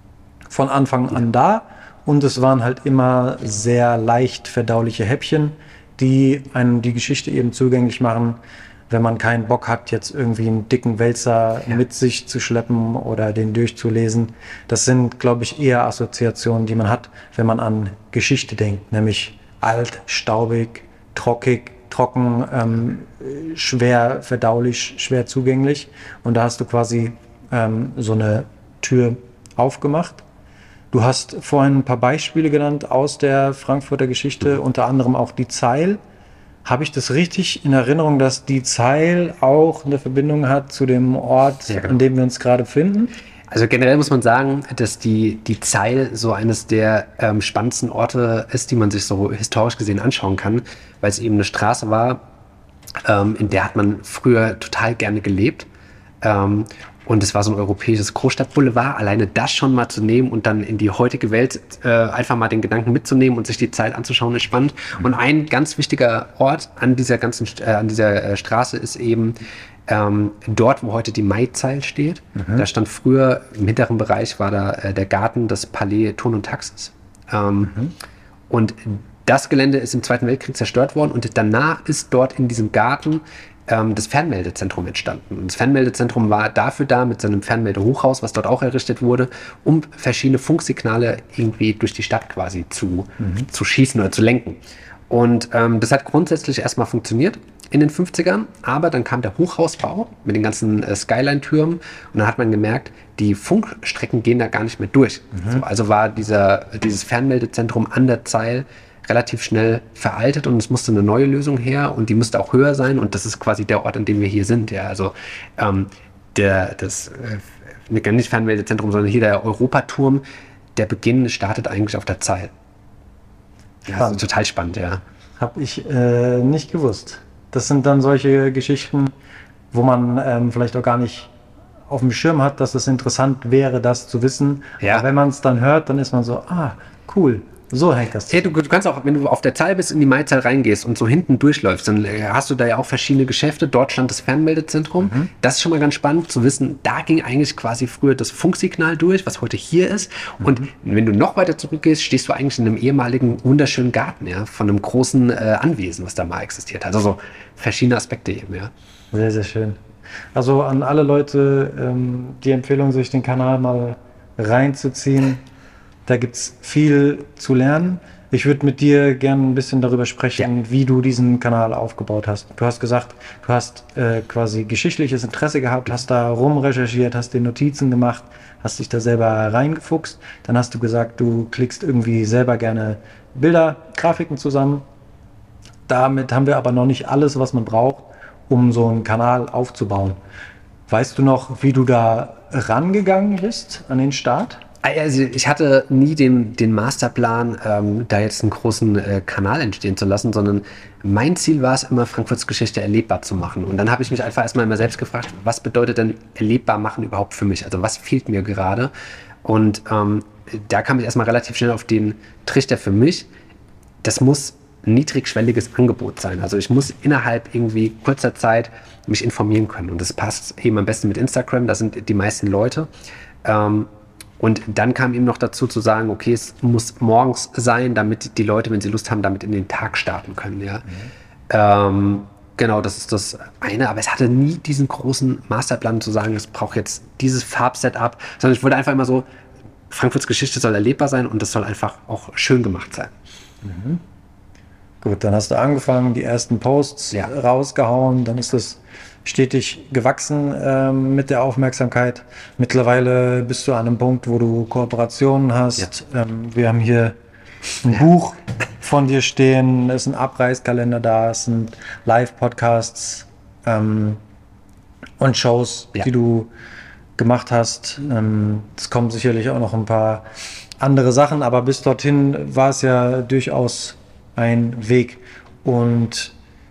von Anfang an da. Und es waren halt immer sehr leicht verdauliche Häppchen, die einem die Geschichte eben zugänglich machen, wenn man keinen Bock hat, jetzt irgendwie einen dicken Wälzer ja. mit sich zu schleppen oder den durchzulesen. Das sind, glaube ich, eher Assoziationen, die man hat, wenn man an Geschichte denkt, nämlich alt, staubig, trockig, trocken, ähm, schwer verdaulich, schwer zugänglich. Und da hast du quasi ähm, so eine Tür aufgemacht. Du hast vorhin ein paar Beispiele genannt aus der Frankfurter Geschichte, mhm. unter anderem auch die Zeil. Habe ich das richtig in Erinnerung, dass die Zeil auch eine Verbindung hat zu dem Ort, ja, genau. an dem wir uns gerade befinden? Also generell muss man sagen, dass die, die Zeil so eines der ähm, spannendsten Orte ist, die man sich so historisch gesehen anschauen kann, weil es eben eine Straße war, ähm, in der hat man früher total gerne gelebt. Ähm, Und es war so ein europäisches Großstadtboulevard. Alleine das schon mal zu nehmen und dann in die heutige Welt äh, einfach mal den Gedanken mitzunehmen und sich die Zeit anzuschauen, ist spannend. Und ein ganz wichtiger Ort an dieser ganzen äh, an dieser äh, Straße ist eben ähm, dort, wo heute die Maizeil steht. Mhm. Da stand früher, im hinteren Bereich war da äh, der Garten des Palais Thurn und Taxis. Ähm, mhm. Und das Gelände ist im Zweiten Weltkrieg zerstört worden und danach ist dort in diesem Garten das Fernmeldezentrum entstanden. Und das Fernmeldezentrum war dafür da, mit seinem Fernmeldehochhaus, was dort auch errichtet wurde, um verschiedene Funksignale irgendwie durch die Stadt quasi zu, mhm. zu schießen oder zu lenken. Und ähm, das hat grundsätzlich erstmal funktioniert in den fünfzigern, aber dann kam der Hochhausbau mit den ganzen äh, Skyline-Türmen und dann hat man gemerkt, die Funkstrecken gehen da gar nicht mehr durch. Mhm. So, also war dieser, dieses Fernmeldezentrum an der Zeil relativ schnell veraltet und es musste eine neue Lösung her und die musste auch höher sein und das ist quasi der Ort, an dem wir hier sind. Ja, also ähm, der, das, äh, nicht Fernmeldezentrum, sondern hier der Europaturm, der Beginn startet eigentlich auf der Zeil. Ja, also total spannend, ja. Habe ich äh, nicht gewusst. Das sind dann solche Geschichten, wo man ähm, vielleicht auch gar nicht auf dem Schirm hat, dass es interessant wäre, das zu wissen. Ja. Aber wenn man es dann hört, dann ist man so, ah, cool. So hängt das. Hey, du, du kannst auch, wenn du auf der Zahl bist, in die Maizahl reingehst und so hinten durchläufst, dann hast du da ja auch verschiedene Geschäfte. Dort stand das Fernmeldezentrum. Mhm. Das ist schon mal ganz spannend zu wissen. Da ging eigentlich quasi früher das Funksignal durch, was heute hier ist. Mhm. Und wenn du noch weiter zurückgehst, stehst du eigentlich in einem ehemaligen, wunderschönen Garten, ja, von einem großen äh, Anwesen, was da mal existiert hat. Also verschiedene Aspekte eben, ja. Sehr, sehr schön. Also an alle Leute ähm, die Empfehlung, sich den Kanal mal reinzuziehen. Da gibt es viel zu lernen. Ich würde mit dir gerne ein bisschen darüber sprechen, ja. wie du diesen Kanal aufgebaut hast. Du hast gesagt, du hast äh, quasi geschichtliches Interesse gehabt, hast da rumrecherchiert, hast dir Notizen gemacht, hast dich da selber reingefuchst. Dann hast du gesagt, du klickst irgendwie selber gerne Bilder, Grafiken zusammen. Damit haben wir aber noch nicht alles, was man braucht, um so einen Kanal aufzubauen. Weißt du noch, wie du da rangegangen bist an den Start? Also ich hatte nie den, den Masterplan, ähm, da jetzt einen großen äh, Kanal entstehen zu lassen, sondern mein Ziel war es immer, Frankfurts Geschichte erlebbar zu machen. Und dann habe ich mich einfach erstmal immer selbst gefragt, was bedeutet denn erlebbar machen überhaupt für mich? Also was fehlt mir gerade? Und ähm, da kam ich erstmal relativ schnell auf den Trichter für mich. Das muss ein niedrigschwelliges Angebot sein. Also ich muss innerhalb irgendwie kurzer Zeit mich informieren können. Und das passt eben am besten mit Instagram, da sind die meisten Leute. Ähm, Und dann kam ihm noch dazu zu sagen, okay, es muss morgens sein, damit die Leute, wenn sie Lust haben, damit in den Tag starten können. Ja? Mhm. Ähm, genau, das ist das eine. Aber es hatte nie diesen großen Masterplan zu sagen, es braucht jetzt dieses Farbsetup, sondern ich wollte einfach immer so, Frankfurts Geschichte soll erlebbar sein und das soll einfach auch schön gemacht sein. Mhm. Gut, dann hast du angefangen, die ersten Posts ja. rausgehauen, dann ist das stetig gewachsen ähm, mit der Aufmerksamkeit. Mittlerweile bist du an einem Punkt, wo du Kooperationen hast. Ja. Ähm, wir haben hier ein ja. Buch von dir stehen, es ist ein Abreißkalender da, es sind Live-Podcasts ähm, und Shows, ja. die du gemacht hast. Ähm, es kommen sicherlich auch noch ein paar andere Sachen, aber bis dorthin war es ja durchaus ein Weg. Und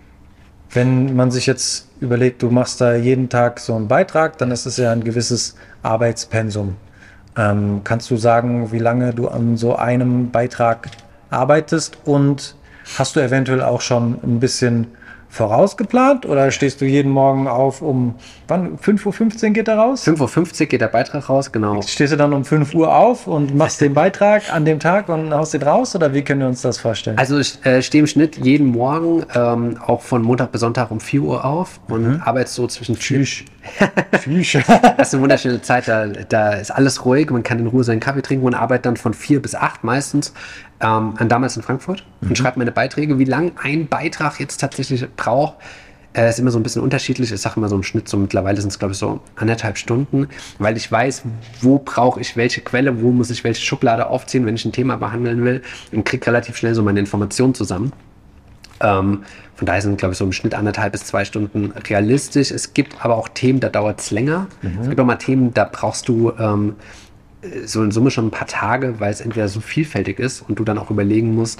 wenn man sich jetzt überlegt, du machst da jeden Tag so einen Beitrag, dann ist es ja ein gewisses Arbeitspensum. Ähm, kannst du sagen, wie lange du an so einem Beitrag arbeitest und hast du eventuell auch schon ein bisschen vorausgeplant oder stehst du jeden Morgen auf um, wann, fünf Uhr fünfzehn geht er raus? fünf Uhr fünfzig geht der Beitrag raus, genau. Stehst du dann um fünf Uhr auf und machst den Beitrag an dem Tag und haust den raus oder wie können wir uns das vorstellen? Also ich äh, stehe im Schnitt jeden Morgen ähm, auch von Montag bis Sonntag um vier Uhr auf und mhm. arbeite so zwischen Tschüss. Tschüss. Das ist eine wunderschöne Zeit, da, da ist alles ruhig, man kann in Ruhe seinen Kaffee trinken und arbeite dann von vier bis acht meistens ähm, damals in Frankfurt mhm. und schreibe meine Beiträge. Wie lang ein Beitrag jetzt tatsächlich braucht, äh, ist immer so ein bisschen unterschiedlich. Ich sage immer so im Schnitt, so mittlerweile sind es glaube ich so anderthalb Stunden, weil ich weiß, wo brauche ich welche Quelle, wo muss ich welche Schublade aufziehen, wenn ich ein Thema behandeln will und kriege relativ schnell so meine Informationen zusammen. Ähm, von daher sind, glaube ich, so im Schnitt anderthalb bis zwei Stunden realistisch. Es gibt aber auch Themen, da dauert es länger. Mhm. Es gibt auch mal Themen, da brauchst du ähm, so in Summe schon ein paar Tage, weil es entweder so vielfältig ist und du dann auch überlegen musst,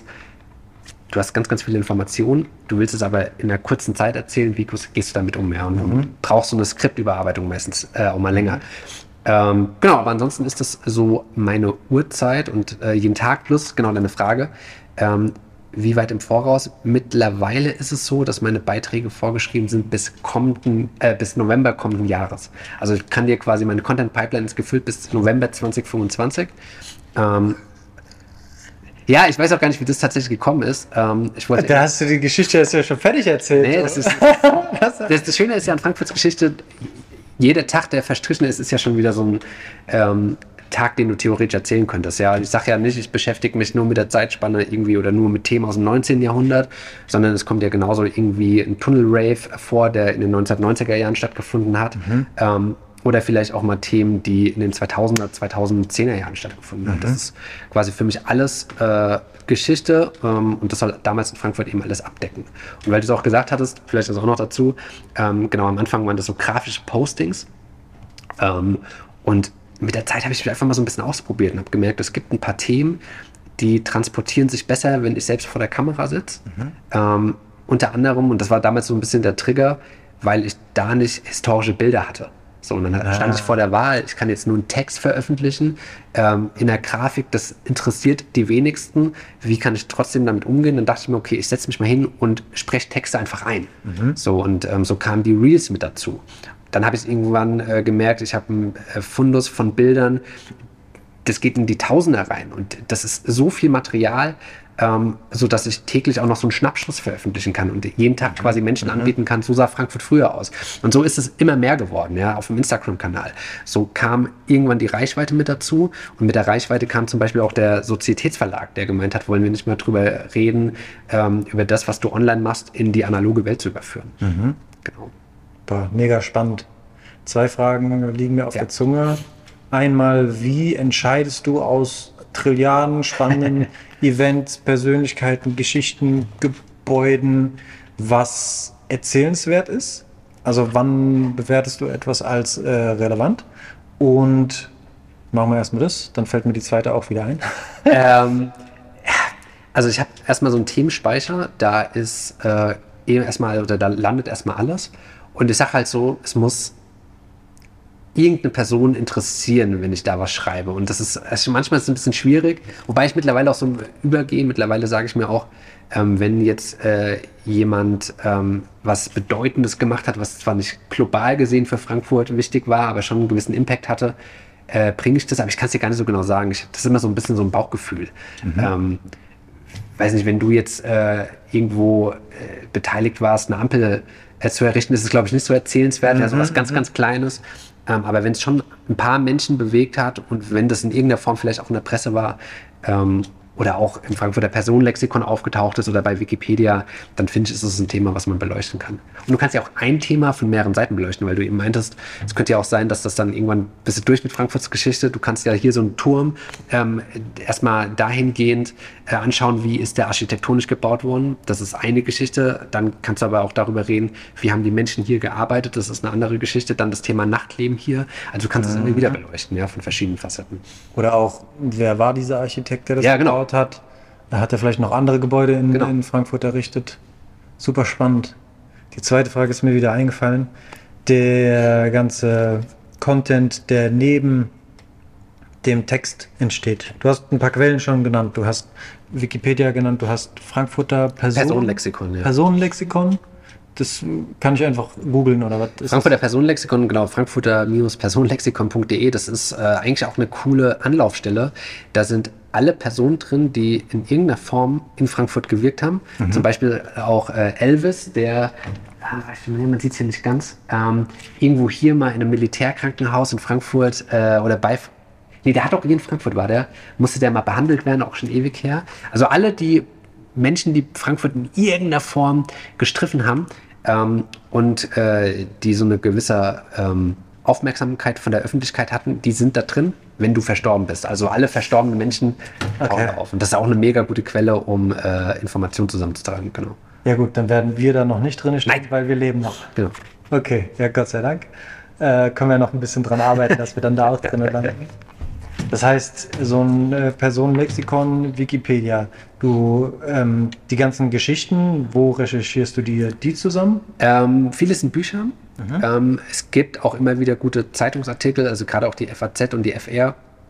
du hast ganz, ganz viele Informationen, du willst es aber in einer kurzen Zeit erzählen, wie gehst du damit um? Ja? Und mhm. du brauchst so eine Skriptüberarbeitung meistens äh, auch mal länger. Mhm. Ähm, genau, aber ansonsten ist das so meine Uhrzeit und äh, jeden Tag plus, genau deine Frage, ähm, wie weit im Voraus? Mittlerweile ist es so, dass meine Beiträge vorgeschrieben sind bis kommenden, äh, bis November kommenden Jahres. Also ich kann dir quasi, meine Content-Pipeline ist gefüllt bis November zwanzig fünfundzwanzig. Ähm, ja, ich weiß auch gar nicht, wie das tatsächlich gekommen ist. Ähm, ich wollte da hast du die Geschichte jetzt ja schon fertig erzählt. Nee, das ist, das, das Schöne ist ja an Frankfurts Geschichte, jeder Tag, der verstrichen ist, ist ja schon wieder so ein ähm, Tag, den du theoretisch erzählen könntest. Ja, ich sage ja nicht, ich beschäftige mich nur mit der Zeitspanne irgendwie oder nur mit Themen aus dem neunzehnten Jahrhundert, sondern es kommt ja genauso irgendwie ein Tunnelrave vor, der in den neunzehnhundertneunziger Jahren stattgefunden hat. Mhm. Ähm, oder vielleicht auch mal Themen, die in den zweitausender, zweitausendzehner Jahren stattgefunden haben. Mhm. Das ist quasi für mich alles äh, Geschichte ähm, und das soll damals in Frankfurt eben alles abdecken. Und weil du es auch gesagt hattest, vielleicht das auch noch dazu, ähm, genau am Anfang waren das so grafische Postings ähm, und mit der Zeit habe ich mich einfach mal so ein bisschen ausprobiert und habe gemerkt, es gibt ein paar Themen, die transportieren sich besser, wenn ich selbst vor der Kamera sitze. Mhm. Ähm, unter anderem, und das war damals so ein bisschen der Trigger, weil ich da nicht historische Bilder hatte, So, und dann stand ah. ich vor der Wahl, ich kann jetzt nur einen Text veröffentlichen, ähm, in der Grafik, das interessiert die wenigsten. Wie kann ich trotzdem damit umgehen? Dann dachte ich mir, okay, ich setze mich mal hin und spreche Texte einfach ein. Mhm. So, und ähm, so kamen die Reels mit dazu. Dann habe ich irgendwann äh, gemerkt, ich habe einen äh, Fundus von Bildern, das geht in die Tausender rein. Und das ist so viel Material, Ähm, so dass ich täglich auch noch so einen Schnappschuss veröffentlichen kann und jeden Tag quasi Menschen mhm. anbieten kann, so sah Frankfurt früher aus. Und so ist es immer mehr geworden, ja, auf dem Instagram-Kanal. So kam irgendwann die Reichweite mit dazu und mit der Reichweite kam zum Beispiel auch der Sozietätsverlag, der gemeint hat, wollen wir nicht mal drüber reden, ähm, über das, was du online machst, in die analoge Welt zu überführen. Mhm. Genau. Boah, mega spannend. Zwei Fragen liegen mir auf ja. der Zunge. Einmal, wie entscheidest du aus Trilliarden spannenden Events, Persönlichkeiten, Geschichten, Gebäuden, was erzählenswert ist? Also wann bewertest du etwas als äh, relevant? Und machen wir erstmal das, dann fällt mir die zweite auch wieder ein. ähm, also ich habe erstmal so einen Themenspeicher, da ist äh, erstmal, oder da landet erstmal alles. Und ich sage halt so, es muss irgendeine Person interessieren, wenn ich da was schreibe. Und das ist, also manchmal ist es ein bisschen schwierig, wobei ich mittlerweile auch so übergehe. Mittlerweile sage ich mir auch, ähm, wenn jetzt äh, jemand ähm, was Bedeutendes gemacht hat, was zwar nicht global gesehen für Frankfurt wichtig war, aber schon einen gewissen Impact hatte, äh, bringe ich das, aber ich kann es dir gar nicht so genau sagen. Ich, das ist immer so ein bisschen so ein Bauchgefühl. Mhm. Ähm, weiß nicht, wenn du jetzt äh, irgendwo äh, beteiligt warst, eine Ampel äh, zu errichten, ist es, glaube ich, nicht so erzählenswert. Mhm. Ja, so was ganz, ganz Kleines. Ähm, aber wenn es schon ein paar Menschen bewegt hat und wenn das in irgendeiner Form vielleicht auch in der Presse war ähm, oder auch im Frankfurter Personenlexikon aufgetaucht ist oder bei Wikipedia, dann finde ich, ist es ein Thema, was man beleuchten kann. Und du kannst ja auch ein Thema von mehreren Seiten beleuchten, weil du eben meintest, es könnte ja auch sein, dass das dann irgendwann, bist du durch mit Frankfurts Geschichte, du kannst ja hier so einen Turm ähm, erstmal dahingehend äh, anschauen, wie ist der architektonisch gebaut worden. Das ist eine Geschichte. Dann kannst du aber auch darüber reden, wie haben die Menschen hier gearbeitet. Das ist eine andere Geschichte. Dann das Thema Nachtleben hier. Also du kannst es mhm. immer wieder beleuchten, ja, von verschiedenen Facetten. Oder auch, wer war dieser Architekt, der das ja, gebaut genau. hat? Hat er vielleicht noch andere Gebäude in, genau. in Frankfurt errichtet? Super spannend. Die zweite Frage ist mir wieder eingefallen. Der ganze Content, der neben dem Text entsteht. Du hast ein paar Quellen schon genannt. Du hast Wikipedia genannt, du hast Frankfurter Person Personenlexikon. Ja. Personenlexikon. Das kann ich einfach googeln oder was ist Frankfurter das? Personenlexikon, genau, frankfurter personenlexikon punkt de. Das ist äh, eigentlich auch eine coole Anlaufstelle. Da sind alle Personen drin, die in irgendeiner Form in Frankfurt gewirkt haben. Mhm. Zum Beispiel auch äh, Elvis, der, äh, man sieht es hier nicht ganz, ähm, irgendwo hier mal in einem Militärkrankenhaus in Frankfurt äh, oder bei, nee, der hat auch hier in Frankfurt war der, musste der mal behandelt werden, auch schon ewig her. Also alle die Menschen, die Frankfurt in irgendeiner Form gestriffen haben ähm, und äh, die so eine gewisse ähm, Aufmerksamkeit von der Öffentlichkeit hatten, die sind da drin, wenn du verstorben bist. Also alle verstorbenen Menschen tauchen okay. auf. Und das ist auch eine mega gute Quelle, um äh, Informationen zusammenzutragen. Genau. Ja gut, dann werden wir da noch nicht drin stehen, Nein. weil wir leben noch. Genau. Okay, ja Gott sei Dank. Äh, können wir noch ein bisschen dran arbeiten, dass wir dann da auch drin landen. Das heißt, so ein äh, Personenlexikon, Wikipedia, du, ähm, die ganzen Geschichten, wo recherchierst du die, die zusammen? Ähm, vieles sind Bücher. Mhm. Ähm, es gibt auch immer wieder gute Zeitungsartikel, also gerade auch die F A Z und die F R,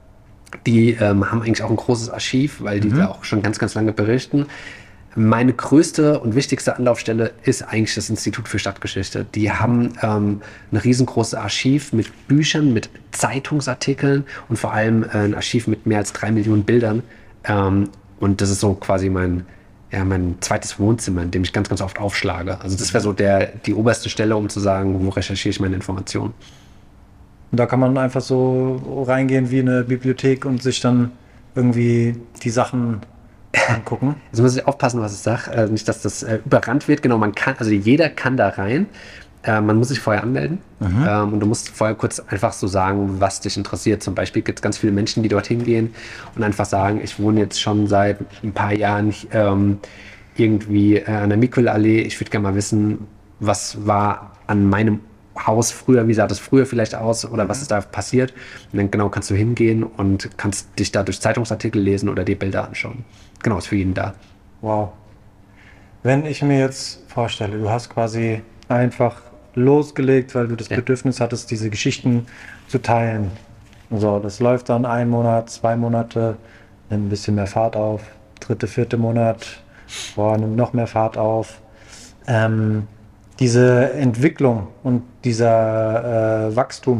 die ähm, haben eigentlich auch ein großes Archiv, weil die mhm. da auch schon ganz, ganz lange berichten. Meine größte und wichtigste Anlaufstelle ist eigentlich das Institut für Stadtgeschichte. Die haben ähm, ein riesengroßes Archiv mit Büchern, mit Zeitungsartikeln und vor allem äh, ein Archiv mit mehr als drei Millionen Bildern. Ähm, und das ist so quasi mein, ja, mein zweites Wohnzimmer, in dem ich ganz, ganz oft aufschlage. Also das wäre so der, die oberste Stelle, um zu sagen, wo recherchiere ich meine Informationen. Und da kann man einfach so reingehen wie eine Bibliothek und sich dann irgendwie die Sachen angucken. Jetzt muss ich aufpassen, was ich sage. Äh, nicht, dass das äh, überrannt wird. Genau, man kann, also jeder kann da rein. Äh, man muss sich vorher anmelden. Mhm. Ähm, und du musst vorher kurz einfach so sagen, was dich interessiert. Zum Beispiel gibt es ganz viele Menschen, die dorthin gehen und einfach sagen, ich wohne jetzt schon seit ein paar Jahren ähm, irgendwie äh, an der Miquelallee. Ich würde gerne mal wissen, was war an meinem Haus früher, wie sah das früher vielleicht aus oder mhm. was ist da passiert. Und dann genau kannst du hingehen und kannst dich da durch Zeitungsartikel lesen oder dir Bilder anschauen. Genau, ist für jeden da. Wow. Wenn ich mir jetzt vorstelle, du hast quasi einfach losgelegt, weil du das Ja. Bedürfnis hattest, diese Geschichten zu teilen. So, das läuft dann ein Monat, zwei Monate, nimmt ein bisschen mehr Fahrt auf. Dritte, vierte Monat, boah, nimmt noch mehr Fahrt auf. Ähm, diese Entwicklung und dieser äh, Wachstum,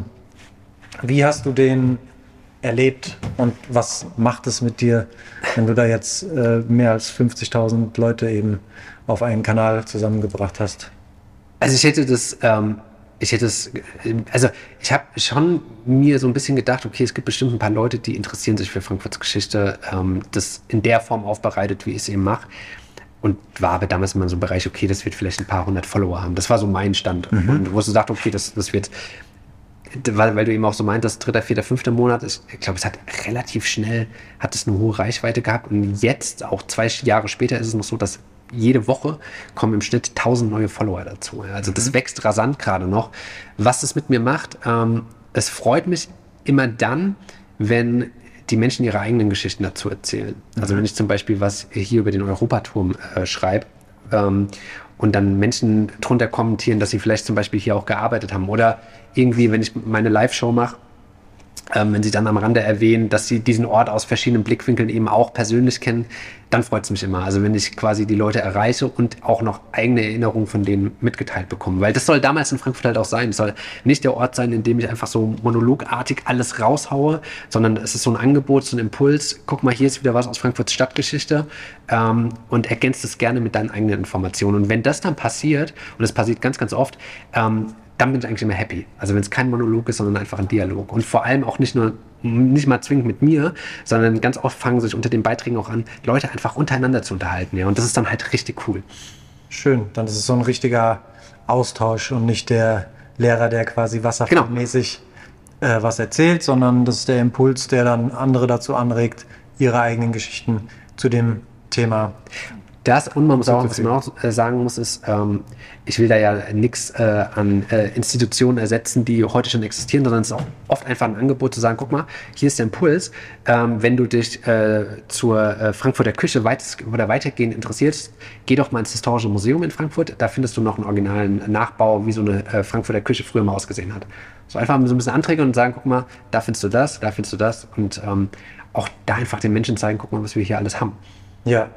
wie hast du den erlebt und was macht es mit dir, wenn du da jetzt äh, mehr als fünfzigtausend Leute eben auf einen Kanal zusammengebracht hast? Also ich hätte das, ähm, ich hätte es, also ich habe schon mir so ein bisschen gedacht, okay, es gibt bestimmt ein paar Leute, die interessieren sich für Frankfurts Geschichte, ähm, das in der Form aufbereitet, wie ich es eben mache. Und war aber damals immer so ein Bereich, okay, das wird vielleicht ein paar hundert Follower haben. Das war so mein Stand. Mhm. Und wo du sagst, okay, das, das wird, weil, weil du eben auch so meintest, dritter, vierter, fünfter Monat, ich, ich glaube, es hat relativ schnell, hat es eine hohe Reichweite gehabt. Und jetzt, auch zwei Jahre später, ist es noch so, dass jede Woche kommen im Schnitt tausend neue Follower dazu. Also das mhm. wächst rasant gerade noch. Was das mit mir macht, ähm, es freut mich immer dann, wenn die Menschen ihre eigenen Geschichten dazu erzählen. Also mhm. wenn ich zum Beispiel was hier über den Europaturm äh, schreibe ähm, und dann Menschen drunter kommentieren, dass sie vielleicht zum Beispiel hier auch gearbeitet haben oder irgendwie, wenn ich meine Live-Show mache, Ähm, wenn sie dann am Rande erwähnen, dass sie diesen Ort aus verschiedenen Blickwinkeln eben auch persönlich kennen, dann freut es mich immer. Also wenn ich quasi die Leute erreiche und auch noch eigene Erinnerungen von denen mitgeteilt bekomme. Weil das soll damals in Frankfurt halt auch sein. Es soll nicht der Ort sein, in dem ich einfach so monologartig alles raushaue, sondern es ist so ein Angebot, so ein Impuls. Guck mal, hier ist wieder was aus Frankfurts Stadtgeschichte ähm, und ergänzt es gerne mit deinen eigenen Informationen. Und wenn das dann passiert, und es passiert ganz, ganz oft, ähm, dann bin ich eigentlich immer happy. Also wenn es kein Monolog ist, sondern einfach ein Dialog. Und vor allem auch nicht nur, nicht mal zwingend mit mir, sondern ganz oft fangen sich unter den Beiträgen auch an, Leute einfach untereinander zu unterhalten. Ja? Und das ist dann halt richtig cool. Schön, dann ist es so ein richtiger Austausch und nicht der Lehrer, der quasi wasserfallmäßig genau. äh, was erzählt, sondern das ist der Impuls, der dann andere dazu anregt, ihre eigenen Geschichten zu dem Thema. Das und man muss auch, was man auch äh, sagen muss, ist, ähm, ich will da ja nichts äh, an äh, Institutionen ersetzen, die heute schon existieren, sondern es ist auch oft einfach ein Angebot zu sagen, guck mal, hier ist der Impuls, ähm, wenn du dich äh, zur äh, Frankfurter Küche weit, oder weitergehend interessierst, geh doch mal ins Historische Museum in Frankfurt, da findest du noch einen originalen Nachbau, wie so eine äh, Frankfurter Küche früher mal ausgesehen hat. So einfach so ein bisschen anträgen und sagen, guck mal, da findest du das, da findest du das und ähm, auch da einfach den Menschen zeigen, guck mal, was wir hier alles haben. Ja.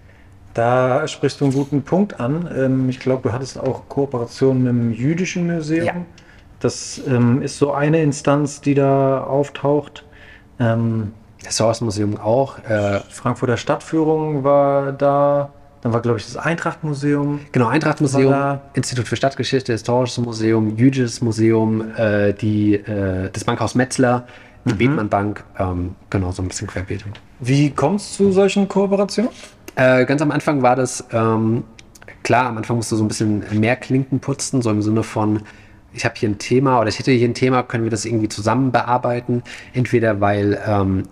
Da sprichst du einen guten Punkt an. Ähm, ich glaube, du hattest auch Kooperationen mit dem Jüdischen Museum. Ja. Das ähm, ist so eine Instanz, die da auftaucht. Ähm, das Source-Museum auch. Äh, Frankfurter Stadtführung war da. Dann war, glaube ich, das Eintracht-Museum. Genau, Eintracht-Museum, Institut für Stadtgeschichte, Historisches Museum, Jüdisches Museum, äh, die, äh, das Bankhaus Metzler, die mhm. Bethmann Bank. Ähm, genau, so ein bisschen querbeet. Wie kommt es zu solchen Kooperationen? Äh, ganz am Anfang war das, ähm, klar, am Anfang musst du so ein bisschen mehr Klinken putzen, so im Sinne von, ich habe hier ein Thema oder ich hätte hier ein Thema, können wir das irgendwie zusammen bearbeiten. Entweder weil ähm,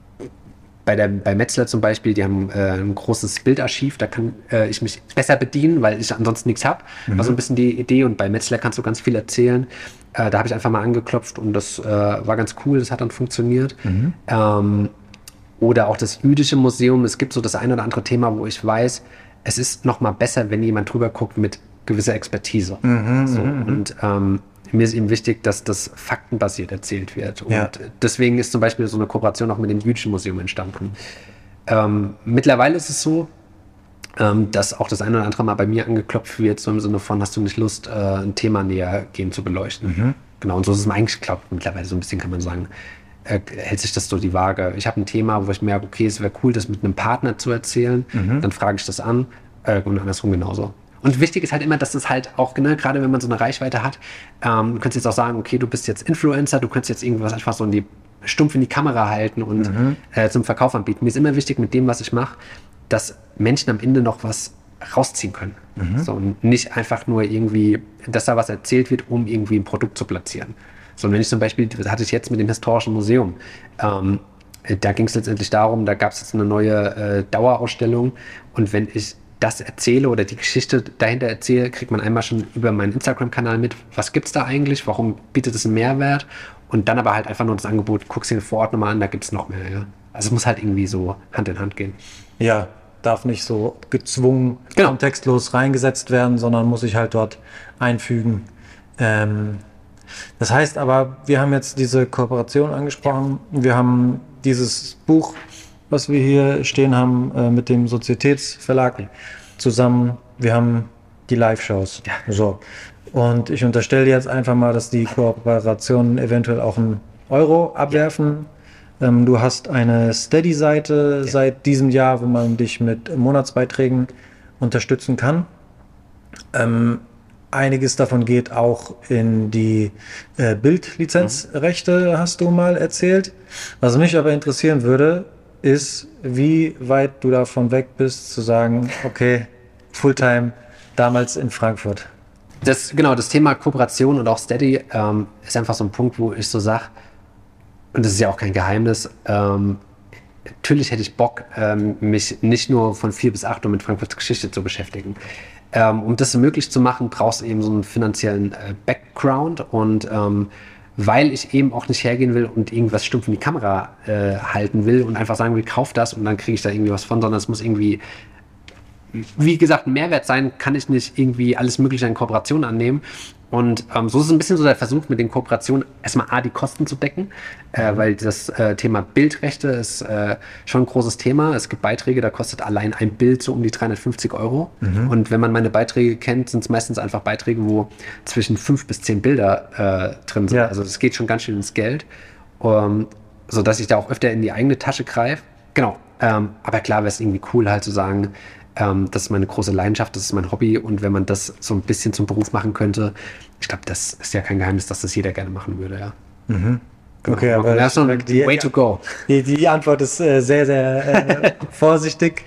bei, der, bei Metzler zum Beispiel, die haben äh, ein großes Bildarchiv, da kann äh, ich mich besser bedienen, weil ich ansonsten nichts habe. Mhm. War so ein bisschen die Idee und bei Metzler kannst du ganz viel erzählen. Äh, da habe ich einfach mal angeklopft und das äh, war ganz cool, das hat dann funktioniert. Mhm. Ähm, Oder auch das Jüdische Museum. Es gibt so das ein oder andere Thema, wo ich weiß, es ist noch mal besser, wenn jemand drüber guckt mit gewisser Expertise. Mhm, so, und ähm, mir ist eben wichtig, dass das faktenbasiert erzählt wird. Und ja. deswegen ist zum Beispiel so eine Kooperation auch mit dem Jüdischen Museum entstanden. Ähm, mittlerweile ist es so, ähm, dass auch das ein oder andere Mal bei mir angeklopft wird, so im Sinne von, hast du nicht Lust, äh, ein Thema näher gehen zu beleuchten? Mhm. Genau, und so ist es mir eigentlich geklappt. Mittlerweile so ein bisschen kann man sagen, Äh, hält sich das so die Waage. Ich habe ein Thema, wo ich merke, okay, es wäre cool, das mit einem Partner zu erzählen. Mhm. Dann frage ich das an äh, und andersrum genauso. Und wichtig ist halt immer, dass das halt auch, ne, gerade wenn man so eine Reichweite hat, ähm, du könntest jetzt auch sagen, okay, du bist jetzt Influencer, du könntest jetzt irgendwas einfach so in die, stumpf in die Kamera halten und mhm. äh, zum Verkauf anbieten. Mir ist immer wichtig mit dem, was ich mache, dass Menschen am Ende noch was rausziehen können. Mhm. So, und nicht einfach nur irgendwie, dass da was erzählt wird, um irgendwie ein Produkt zu platzieren. So, und wenn ich zum Beispiel, das hatte ich jetzt mit dem Historischen Museum, ähm, da ging es letztendlich darum, da gab es jetzt eine neue äh, Dauerausstellung und wenn ich das erzähle oder die Geschichte dahinter erzähle, kriegt man einmal schon über meinen Instagram-Kanal mit, was gibt es da eigentlich, warum bietet es einen Mehrwert und dann aber halt einfach nur das Angebot, guckst dir vor Ort nochmal an, da gibt es noch mehr. Ja? Also es muss halt irgendwie so Hand in Hand gehen. Ja, darf nicht so gezwungen, genau. kontextlos reingesetzt werden, sondern muss sich halt dort einfügen Ähm, das heißt aber, wir haben jetzt diese Kooperation angesprochen. Ja. Wir haben dieses Buch, was wir hier stehen haben, äh, mit dem Sozietätsverlag ja. zusammen. Wir haben die Live-Shows. Ja. So. Und ich unterstelle jetzt einfach mal, dass die Kooperationen eventuell auch einen Euro abwerfen. Ja. Ähm, du hast eine Steady-Seite ja. seit diesem Jahr, wo man dich mit Monatsbeiträgen unterstützen kann. Ähm, Einiges davon geht auch in die äh, Bildlizenzrechte, mhm. hast du mal erzählt. Was mich aber interessieren würde, ist, wie weit du davon weg bist, zu sagen, okay, Fulltime damals in Frankfurt. Das, genau, das Thema Kooperation und auch Steady ähm, ist einfach so ein Punkt, wo ich so sage, und das ist ja auch kein Geheimnis, ähm, natürlich hätte ich Bock, ähm, mich nicht nur von vier bis acht Uhr mit Frankfurts Geschichte zu beschäftigen. Ähm, um das möglich zu machen, brauchst du eben so einen finanziellen äh, Background und ähm, weil ich eben auch nicht hergehen will und irgendwas stumpf in die Kamera äh, halten will und einfach sagen will, kauf das und dann kriege ich da irgendwie was von, sondern es muss irgendwie, wie gesagt, ein Mehrwert sein, kann ich nicht irgendwie alles Mögliche an Kooperationen annehmen. Und ähm, so ist es ein bisschen so der Versuch, mit den Kooperationen erstmal A, die Kosten zu decken, äh, weil das äh, Thema Bildrechte ist äh, schon ein großes Thema. Es gibt Beiträge, da kostet allein ein Bild so um die dreihundertfünfzig Euro. Mhm. Und wenn man meine Beiträge kennt, sind es meistens einfach Beiträge, wo zwischen fünf bis zehn Bilder äh, drin sind. Ja. Also das geht schon ganz schön ins Geld, um, sodass ich da auch öfter in die eigene Tasche greife. Genau, ähm, aber klar wäre es irgendwie cool halt zu sagen, Ähm, das ist meine große Leidenschaft, das ist mein Hobby und wenn man das so ein bisschen zum Beruf machen könnte, ich glaube, das ist ja kein Geheimnis, dass das jeder gerne machen würde, ja. Mhm. Okay, aber das ist noch die, way to go. Die, die Antwort ist äh, sehr, sehr äh, vorsichtig.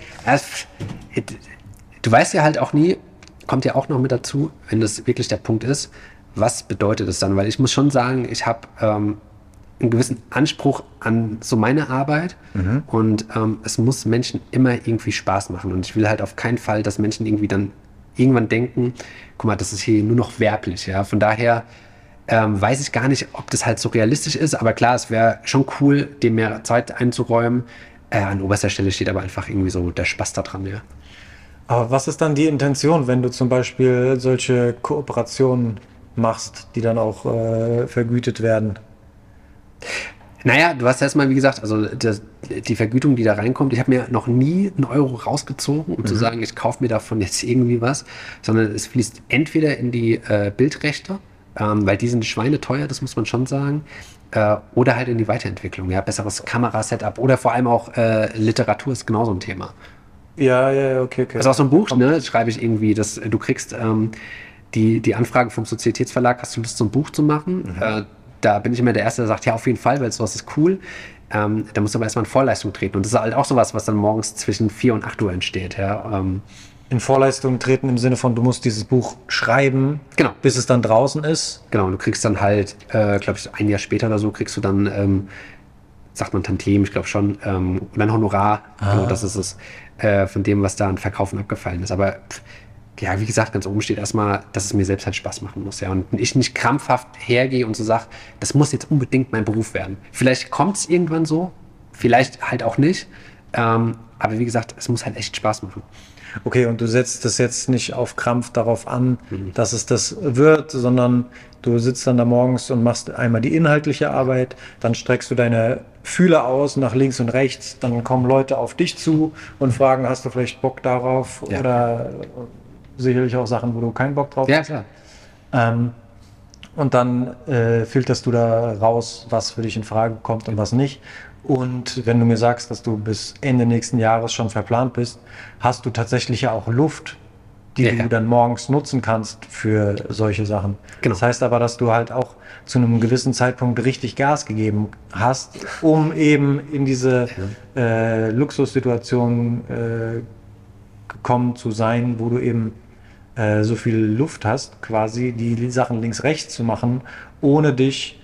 Du weißt ja halt auch nie, kommt ja auch noch mit dazu, wenn das wirklich der Punkt ist, was bedeutet es dann? Weil ich muss schon sagen, ich habe ähm, einen gewissen Anspruch an so meine Arbeit mhm. und ähm, es muss Menschen immer irgendwie Spaß machen und ich will halt auf keinen Fall, dass Menschen irgendwie dann irgendwann denken, guck mal, das ist hier nur noch werblich, ja, von daher ähm, weiß ich gar nicht, ob das halt so realistisch ist, aber klar, es wäre schon cool, dem mehr Zeit einzuräumen. Äh, an oberster Stelle steht aber einfach irgendwie so der Spaß da dran, ja. Aber was ist dann die Intention, wenn du zum Beispiel solche Kooperationen machst, die dann auch äh, vergütet werden? Naja, du hast erstmal, wie gesagt, also das, die Vergütung, die da reinkommt, ich habe mir noch nie einen Euro rausgezogen, um mhm. zu sagen, ich kaufe mir davon jetzt irgendwie was, sondern es fließt entweder in die äh, Bildrechte, ähm, weil die sind schweineteuer, das muss man schon sagen, äh, oder halt in die Weiterentwicklung, ja, besseres Kamerasetup oder vor allem auch äh, Literatur ist genauso ein Thema. Ja, ja, okay, okay. Also auch so ein Buch, ne, schreibe ich irgendwie, dass du kriegst ähm, die, die Anfrage vom Sozietätsverlag, hast du Lust, so ein Buch zu machen? Mhm. Äh, Da bin ich immer der Erste, der sagt, ja, auf jeden Fall, weil sowas ist cool. Ähm, da musst du aber erstmal in Vorleistung treten. Und das ist halt auch sowas, was dann morgens zwischen vier und acht Uhr entsteht. Ja. Ähm, in Vorleistung treten im Sinne von, du musst dieses Buch schreiben, genau. bis es dann draußen ist. Genau, und du kriegst dann halt, äh, glaube ich, ein Jahr später oder so, kriegst du dann, ähm, sagt man Tantiem, ich glaube schon, ähm, und ein Honorar. Ah. Genau, das ist es, äh, von dem, was da an Verkaufen abgefallen ist. Aber pff, ja, wie gesagt, ganz oben steht erstmal, dass es mir selbst halt Spaß machen muss. Ja. Und ich nicht krampfhaft hergehe und so sage, das muss jetzt unbedingt mein Beruf werden. Vielleicht kommt es irgendwann so, vielleicht halt auch nicht. Ähm, aber wie gesagt, es muss halt echt Spaß machen. Okay, und du setzt das jetzt nicht auf Krampf darauf an, mhm. dass es das wird, sondern du sitzt dann da morgens und machst einmal die inhaltliche Arbeit, dann streckst du deine Fühler aus nach links und rechts, dann kommen Leute auf dich zu und fragen, hast du vielleicht Bock darauf ja. oder sicherlich auch Sachen, wo du keinen Bock drauf ja, hast. Klar. Ähm, und dann äh, filterst du da raus, was für dich in Frage kommt und was nicht. Und wenn du mir sagst, dass du bis Ende nächsten Jahres schon verplant bist, hast du tatsächlich ja auch Luft, die ja, du ja. dann morgens nutzen kannst für solche Sachen. Genau. Das heißt aber, dass du halt auch zu einem gewissen Zeitpunkt richtig Gas gegeben hast, um eben in diese ja. äh, Luxussituation äh, gekommen zu sein, wo du eben äh, so viel Luft hast, quasi die Sachen links-rechts zu machen, ohne dich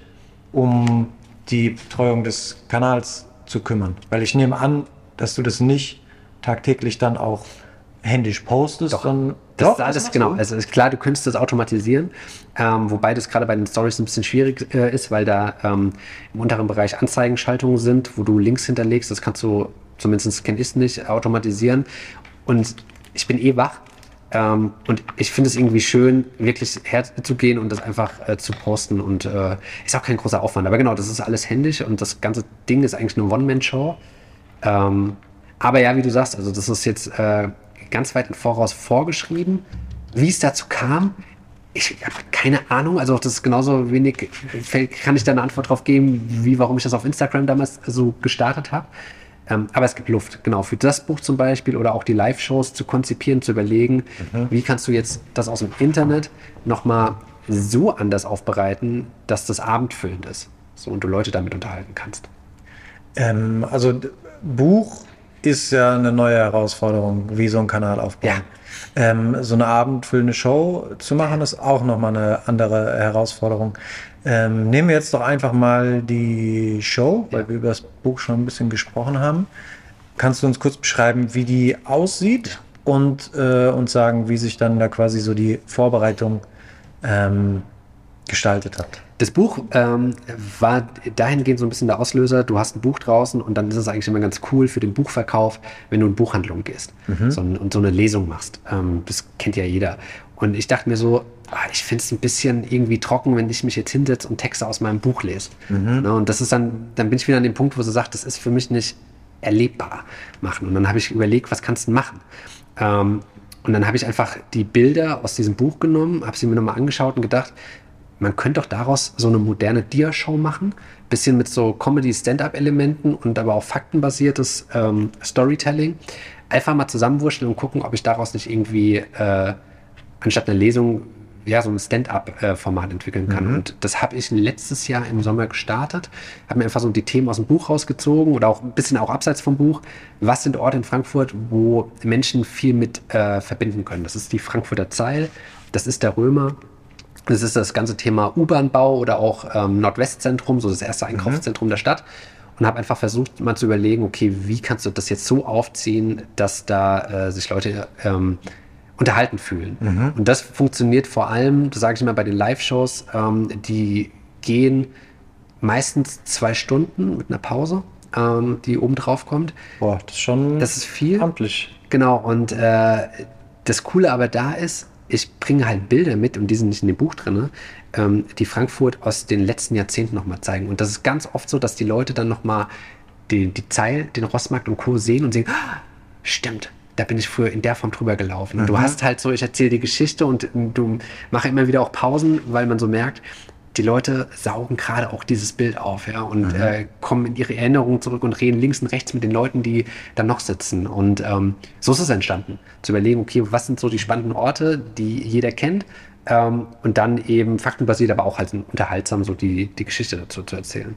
um die Betreuung des Kanals zu kümmern. Weil ich nehme an, dass du das nicht tagtäglich dann auch händisch postest. Doch, sondern das doch, ist alles genau. Also ist klar, du könntest das automatisieren, ähm, wobei das gerade bei den Stories ein bisschen schwierig äh, ist, weil da ähm, im unteren Bereich Anzeigenschaltungen sind, wo du Links hinterlegst. Das kannst du, zumindest kenne ich es nicht, automatisieren. Und ich bin eh wach Ähm, und ich finde es irgendwie schön, wirklich herzugehen und das einfach äh, zu posten. Und äh, ist auch kein großer Aufwand. Aber genau, das ist alles händisch und das ganze Ding ist eigentlich eine One-Man-Show. Ähm, aber ja, wie du sagst, also das ist jetzt äh, ganz weit im Voraus vorgeschrieben. Wie es dazu kam, ich habe keine Ahnung. Also das ist genauso wenig, kann ich da eine Antwort drauf geben, wie warum ich das auf Instagram damals so gestartet habe. Ähm, aber es gibt Luft, genau, für das Buch zum Beispiel oder auch die Live-Shows zu konzipieren, zu überlegen, mhm. wie kannst du jetzt das aus dem Internet nochmal so anders aufbereiten, dass das abendfüllend ist, so, und du Leute damit unterhalten kannst. Ähm, also d- Buch ist ja eine neue Herausforderung, wie so ein Kanal aufbauen. Ja. Ähm, so eine abendfüllende Show zu machen, ist auch nochmal eine andere Herausforderung. Ähm, nehmen wir jetzt doch einfach mal die Show, weil wir über das Buch schon ein bisschen gesprochen haben. Kannst du uns kurz beschreiben, wie die aussieht und äh, uns sagen, wie sich dann da quasi so die Vorbereitung ähm, gestaltet hat? Das Buch ähm, war dahingehend so ein bisschen der Auslöser. Du hast ein Buch draußen und dann ist es eigentlich immer ganz cool für den Buchverkauf, wenn du in Buchhandlung gehst mhm. so, und so eine Lesung machst. Ähm, das kennt ja jeder. Und ich dachte mir so, ah, ich finde es ein bisschen irgendwie trocken, wenn ich mich jetzt hinsetze und Texte aus meinem Buch lese. Mhm. Ne, und das ist dann, dann bin ich wieder an dem Punkt, wo sie sagt, das ist für mich nicht erlebbar machen. Und dann habe ich überlegt, was kannst du machen? Ähm, und dann habe ich einfach die Bilder aus diesem Buch genommen, habe sie mir nochmal angeschaut und gedacht, man könnte doch daraus so eine moderne Dia-Show machen, bisschen mit so Comedy-Stand-up-Elementen und aber auch faktenbasiertes ähm, Storytelling. Einfach mal zusammenwurschteln und gucken, ob ich daraus nicht irgendwie äh, anstatt einer Lesung ja so ein Stand-up-Format entwickeln kann. Mhm. Und das habe ich letztes Jahr im Sommer gestartet, habe mir einfach so die Themen aus dem Buch rausgezogen oder auch ein bisschen auch abseits vom Buch. Was sind Orte in Frankfurt, wo Menschen viel mit äh, verbinden können? Das ist die Frankfurter Zeil, das ist der Römer. Das ist das ganze Thema U-Bahn-Bau oder auch ähm, Nordwestzentrum, so das erste Einkaufszentrum mhm. der Stadt. Und habe einfach versucht, mal zu überlegen, okay, wie kannst du das jetzt so aufziehen, dass da äh, sich Leute ähm, unterhalten fühlen. Mhm. Und das funktioniert vor allem, das sage ich immer bei den Live-Shows, ähm, die gehen meistens zwei Stunden mit einer Pause, ähm, die oben drauf kommt. Boah, das ist schon das ist viel. amtlich. Genau, und äh, das Coole aber da ist, ich bringe halt Bilder mit, und die sind nicht in dem Buch drin, ähm, die Frankfurt aus den letzten Jahrzehnten nochmal zeigen. Und das ist ganz oft so, dass die Leute dann nochmal die, die Zeil, den Rossmarkt und Co. sehen und sehen, ah, stimmt, da bin ich früher in der Form drüber gelaufen. Mhm. Du hast halt so, ich erzähle die Geschichte und du machst immer wieder auch Pausen, weil man so merkt, die Leute saugen gerade auch dieses Bild auf, ja, und mhm. äh, kommen in ihre Erinnerungen zurück und reden links und rechts mit den Leuten, die da noch sitzen. Und ähm, so ist es entstanden. Zu überlegen, okay, was sind so die spannenden Orte, die jeder kennt, ähm, und dann eben faktenbasiert, aber auch halt unterhaltsam so die, die Geschichte dazu zu erzählen.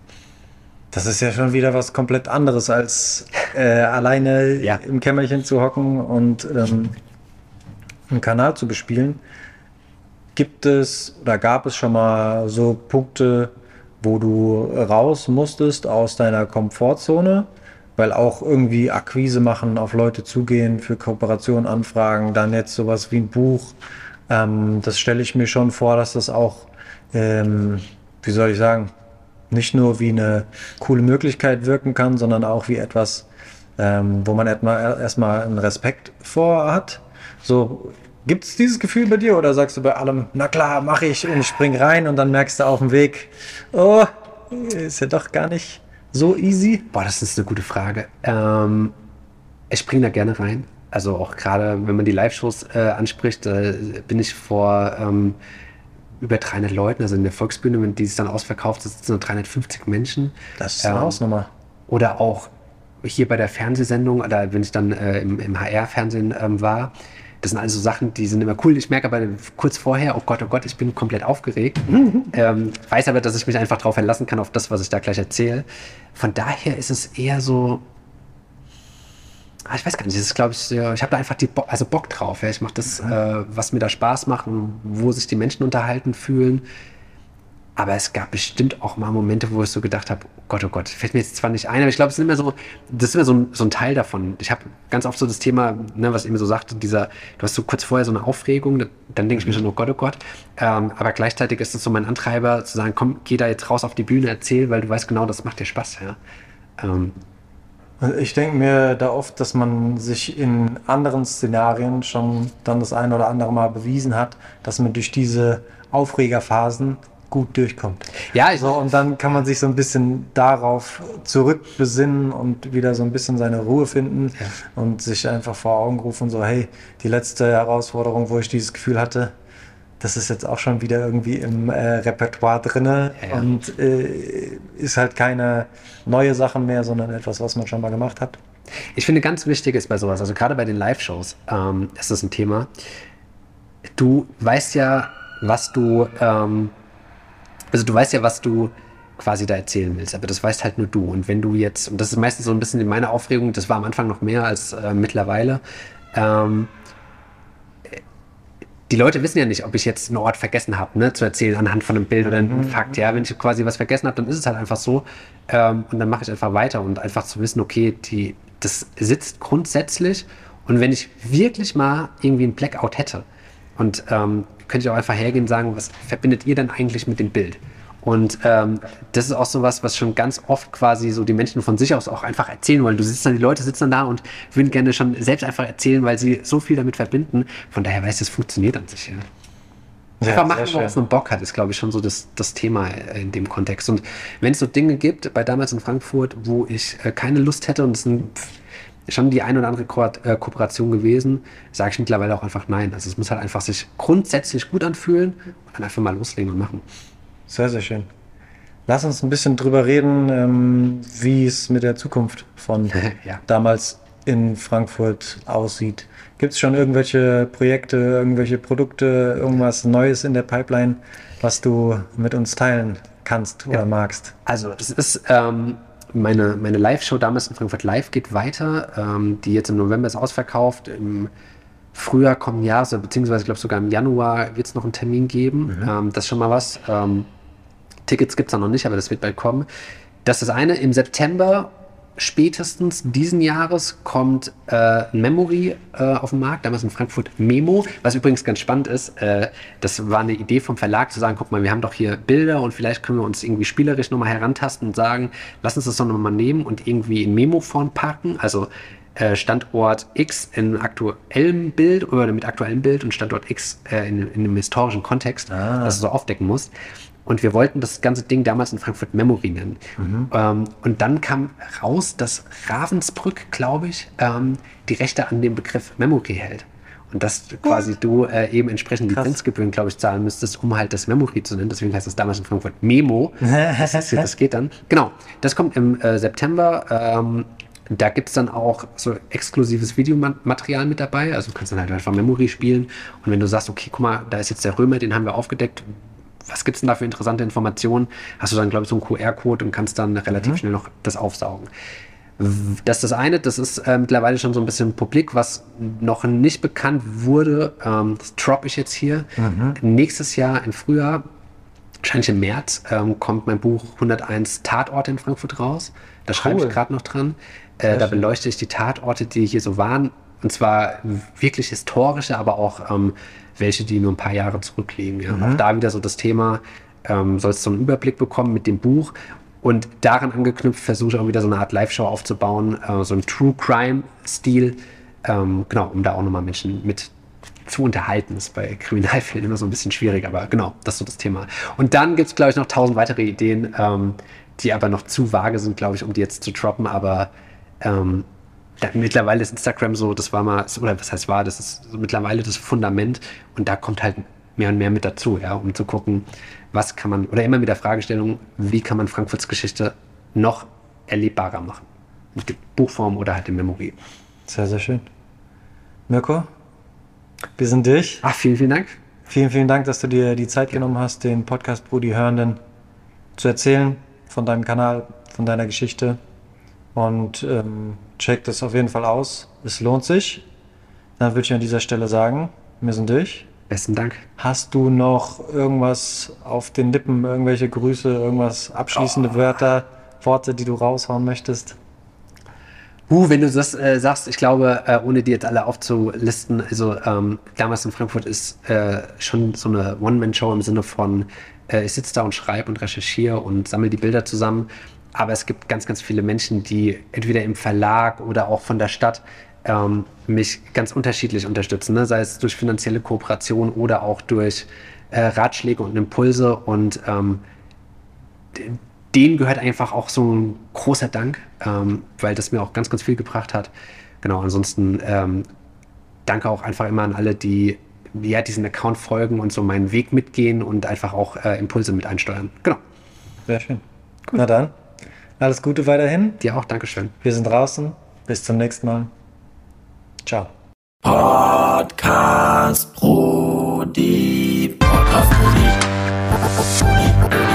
Das ist ja schon wieder was komplett anderes, als äh, alleine ja. im Kämmerchen zu hocken und ähm, einen Kanal zu bespielen. Gibt es oder gab es schon mal so Punkte, wo du raus musstest aus deiner Komfortzone? Weil auch irgendwie Akquise machen, auf Leute zugehen, für Kooperationen anfragen, dann jetzt sowas wie ein Buch. Ähm, das stelle ich mir schon vor, dass das auch, ähm, wie soll ich sagen, nicht nur wie eine coole Möglichkeit wirken kann, sondern auch wie etwas, ähm, wo man erstmal erstmal einen Respekt vor hat. So, gibt es dieses Gefühl bei dir oder sagst du bei allem, na klar, mache ich und spring rein und dann merkst du auf dem Weg, oh, ist ja doch gar nicht so easy? Boah, das ist eine gute Frage. Ähm, ich springe da gerne rein. Also auch gerade, wenn man die Live-Shows äh, anspricht, äh, bin ich vor ähm, über dreihundert Leuten, also in der Volksbühne, wenn die es dann ausverkauft, das sind nur dreihundertfünfzig Menschen. Das ist eine ähm, Hausnummer. Oder auch hier bei der Fernsehsendung, oder wenn ich dann äh, im, im H R-Fernsehen ähm, war. Das sind also Sachen, die sind immer cool. Ich merke aber kurz vorher, oh Gott, oh Gott, ich bin komplett aufgeregt. ähm, weiß aber, dass ich mich einfach darauf verlassen kann, auf das, was ich da gleich erzähle. Von daher ist es eher so, ah, ich weiß gar nicht, das ist, glaube ich, ich habe da einfach die Bo- also Bock drauf. Ja. Ich mache das, mhm. äh, was mir da Spaß macht und wo sich die Menschen unterhalten fühlen. Aber es gab bestimmt auch mal Momente, wo ich so gedacht habe, oh Gott, oh Gott, fällt mir jetzt zwar nicht ein, aber ich glaube, es ist immer so, das ist immer so ein, so ein Teil davon. Ich habe ganz oft so das Thema, ne, was ich immer so sagte, dieser, du hast so kurz vorher so eine Aufregung, dann denke ich mir schon, oh Gott, oh Gott. Ähm, aber gleichzeitig ist es so mein Antreiber, zu sagen, komm, geh da jetzt raus auf die Bühne, erzähl, weil du weißt genau, das macht dir Spaß. Ja. Ähm, Ich denke mir da oft, dass man sich in anderen Szenarien schon dann das ein oder andere Mal bewiesen hat, dass man durch diese Aufregerphasen gut durchkommt. Ja, ich, so, und dann kann man sich so ein bisschen darauf zurückbesinnen und wieder so ein bisschen seine Ruhe finden ja. und sich einfach vor Augen rufen, so hey, die letzte Herausforderung, wo ich dieses Gefühl hatte, das ist jetzt auch schon wieder irgendwie im äh, Repertoire drinne ja, ja. und äh, ist halt keine neue Sache mehr, sondern etwas, was man schon mal gemacht hat. Ich finde, ganz wichtig ist bei sowas, also gerade bei den Live-Shows, ähm, ist das ein Thema. Du weißt ja, was du, ähm, also du weißt ja, was du quasi da erzählen willst, aber das weißt halt nur du. Und wenn du jetzt, und das ist meistens so ein bisschen in meiner Aufregung, das war am Anfang noch mehr als äh, mittlerweile, ähm, die Leute wissen ja nicht, ob ich jetzt einen Ort vergessen habe, ne, zu erzählen anhand von einem Bild oder einem mhm. Fakt. Ja, wenn ich quasi was vergessen habe, dann ist es halt einfach so. Ähm, und dann mache ich einfach weiter und einfach zu wissen, okay, die, das sitzt grundsätzlich. Und wenn ich wirklich mal irgendwie einen Blackout hätte, und ähm, könnte ich auch einfach hergehen und sagen, was verbindet ihr denn eigentlich mit dem Bild? Und ähm, das ist auch sowas, was schon ganz oft quasi so die Menschen von sich aus auch einfach erzählen wollen. Du sitzt dann, die Leute sitzen dann da und würden gerne schon selbst einfach erzählen, weil sie so viel damit verbinden. Von daher weiß ich, es funktioniert an sich. Ja. Ja, einfach machen, worauf man Bock hat, ist, glaube ich, schon so das, das Thema in dem Kontext. Und wenn es so Dinge gibt, bei damals in Frankfurt, wo ich äh, keine Lust hätte und es sind schon die ein oder andere Ko- äh, Kooperation gewesen, sage ich mittlerweile auch einfach nein. Also es muss halt einfach sich grundsätzlich gut anfühlen und dann einfach mal loslegen und machen. Sehr, sehr schön. Lass uns ein bisschen drüber reden, ähm, wie es mit der Zukunft von ja. damals in Frankfurt aussieht. Gibt es schon irgendwelche Projekte, irgendwelche Produkte, irgendwas Neues in der Pipeline, was du mit uns teilen kannst oder ja. magst? Also es ist ähm, meine, meine Live-Show damals in Frankfurt Live geht weiter. Ähm, die jetzt im November ist ausverkauft. Im Frühjahr kommen Jahr, also, beziehungsweise ich glaube sogar im Januar wird es noch einen Termin geben. Mhm. Ähm, das ist schon mal was. Ähm, Tickets gibt es noch nicht, aber das wird bald kommen. Das ist das eine. Im September spätestens diesen Jahres kommt äh, ein Memory äh, auf den Markt, damals in Frankfurt Memo, was übrigens ganz spannend ist. Äh, das war eine Idee vom Verlag, zu sagen, guck mal, wir haben doch hier Bilder und vielleicht können wir uns irgendwie spielerisch nochmal herantasten und sagen, lass uns das doch nochmal nehmen und irgendwie in Memo-Form packen. Also äh, Standort X in aktuellem Bild oder mit aktuellem Bild und Standort X äh, in, in einem historischen Kontext, ah. dass du so aufdecken musst. Und wir wollten das ganze Ding damals in Frankfurt Memory nennen. Mhm. Ähm, und dann kam raus, dass Ravensbrück, glaube ich, ähm, die Rechte an dem Begriff Memory hält. Und dass quasi du äh, eben entsprechend Lizenzgebühren, glaube ich, zahlen müsstest, um halt das Memory zu nennen. Deswegen heißt es damals in Frankfurt Memo. Das, ist, das geht dann. Genau, das kommt im äh, September. Ähm, da gibt es dann auch so exklusives Videomaterial mit dabei. Also du kannst dann halt einfach Memory spielen. Und wenn du sagst, okay, guck mal, da ist jetzt der Römer, den haben wir aufgedeckt. Was gibt es denn da für interessante Informationen? Hast du dann, glaube ich, so einen Q R-Code und kannst dann relativ mhm. schnell noch das aufsaugen. Das ist das eine, das ist äh, mittlerweile schon so ein bisschen publik, was noch nicht bekannt wurde. Ähm, das droppe ich jetzt hier. Mhm. Nächstes Jahr im Frühjahr, wahrscheinlich im März, ähm, kommt mein Buch hunderteins Tatorte in Frankfurt raus. Da cool. schreibe ich gerade noch dran. Äh, da beleuchte ich die Tatorte, die hier so waren. Und zwar wirklich historische, aber auch ähm, welche, die nur ein paar Jahre zurückliegen. Ja. Mhm. Auch da wieder so das Thema, ähm, sollst du so einen Überblick bekommen mit dem Buch. Und daran angeknüpft versuche ich auch wieder so eine Art Live-Show aufzubauen, äh, so einen True-Crime-Stil, ähm, genau, um da auch nochmal Menschen mit zu unterhalten. Das ist bei Kriminalfällen immer so ein bisschen schwierig, aber genau, das ist so das Thema. Und dann gibt es, glaube ich, noch tausend weitere Ideen, ähm, die aber noch zu vage sind, glaube ich, um die jetzt zu droppen, aber ähm, da, mittlerweile ist Instagram so, das war mal, oder was heißt war, das ist so mittlerweile das Fundament und da kommt halt mehr und mehr mit dazu, ja, um zu gucken, was kann man, oder immer mit der Fragestellung, wie kann man Frankfurts Geschichte noch erlebbarer machen? Mit der Buchform oder halt in Memory. Sehr, sehr schön. Mirko, wir sind durch. Ach, vielen, vielen Dank. Vielen, vielen Dank, dass du dir die Zeit ja. genommen hast, den Podcast Brudi-Hörenden zu erzählen von deinem Kanal, von deiner Geschichte. Und ähm, checkt es auf jeden Fall aus. Es lohnt sich. Dann würde ich an dieser Stelle sagen, wir sind durch. Besten Dank. Hast du noch irgendwas auf den Lippen, irgendwelche Grüße, irgendwas abschließende oh. Wörter, Worte, die du raushauen möchtest? Uh, wenn du das äh, sagst, ich glaube, äh, ohne die jetzt alle aufzulisten, also ähm, damals in Frankfurt ist äh, schon so eine One-Man-Show im Sinne von, äh, ich sitze da und schreibe und recherchiere und sammle die Bilder zusammen. aber es gibt ganz, ganz viele Menschen, die entweder im Verlag oder auch von der Stadt ähm, mich ganz unterschiedlich unterstützen, ne? Sei es durch finanzielle Kooperation oder auch durch äh, Ratschläge und Impulse. Und ähm, denen gehört einfach auch so ein großer Dank, ähm, weil das mir auch ganz, ganz viel gebracht hat. Genau, ansonsten ähm, danke auch einfach immer an alle, die ja, diesen Account folgen und so meinen Weg mitgehen und einfach auch äh, Impulse mit einsteuern. Genau. Sehr schön. Gut. Na dann, alles Gute weiterhin. Dir auch, Dankeschön. Wir sind draußen. Bis zum nächsten Mal. Ciao. Podcast Brudi. Podcast Brudi.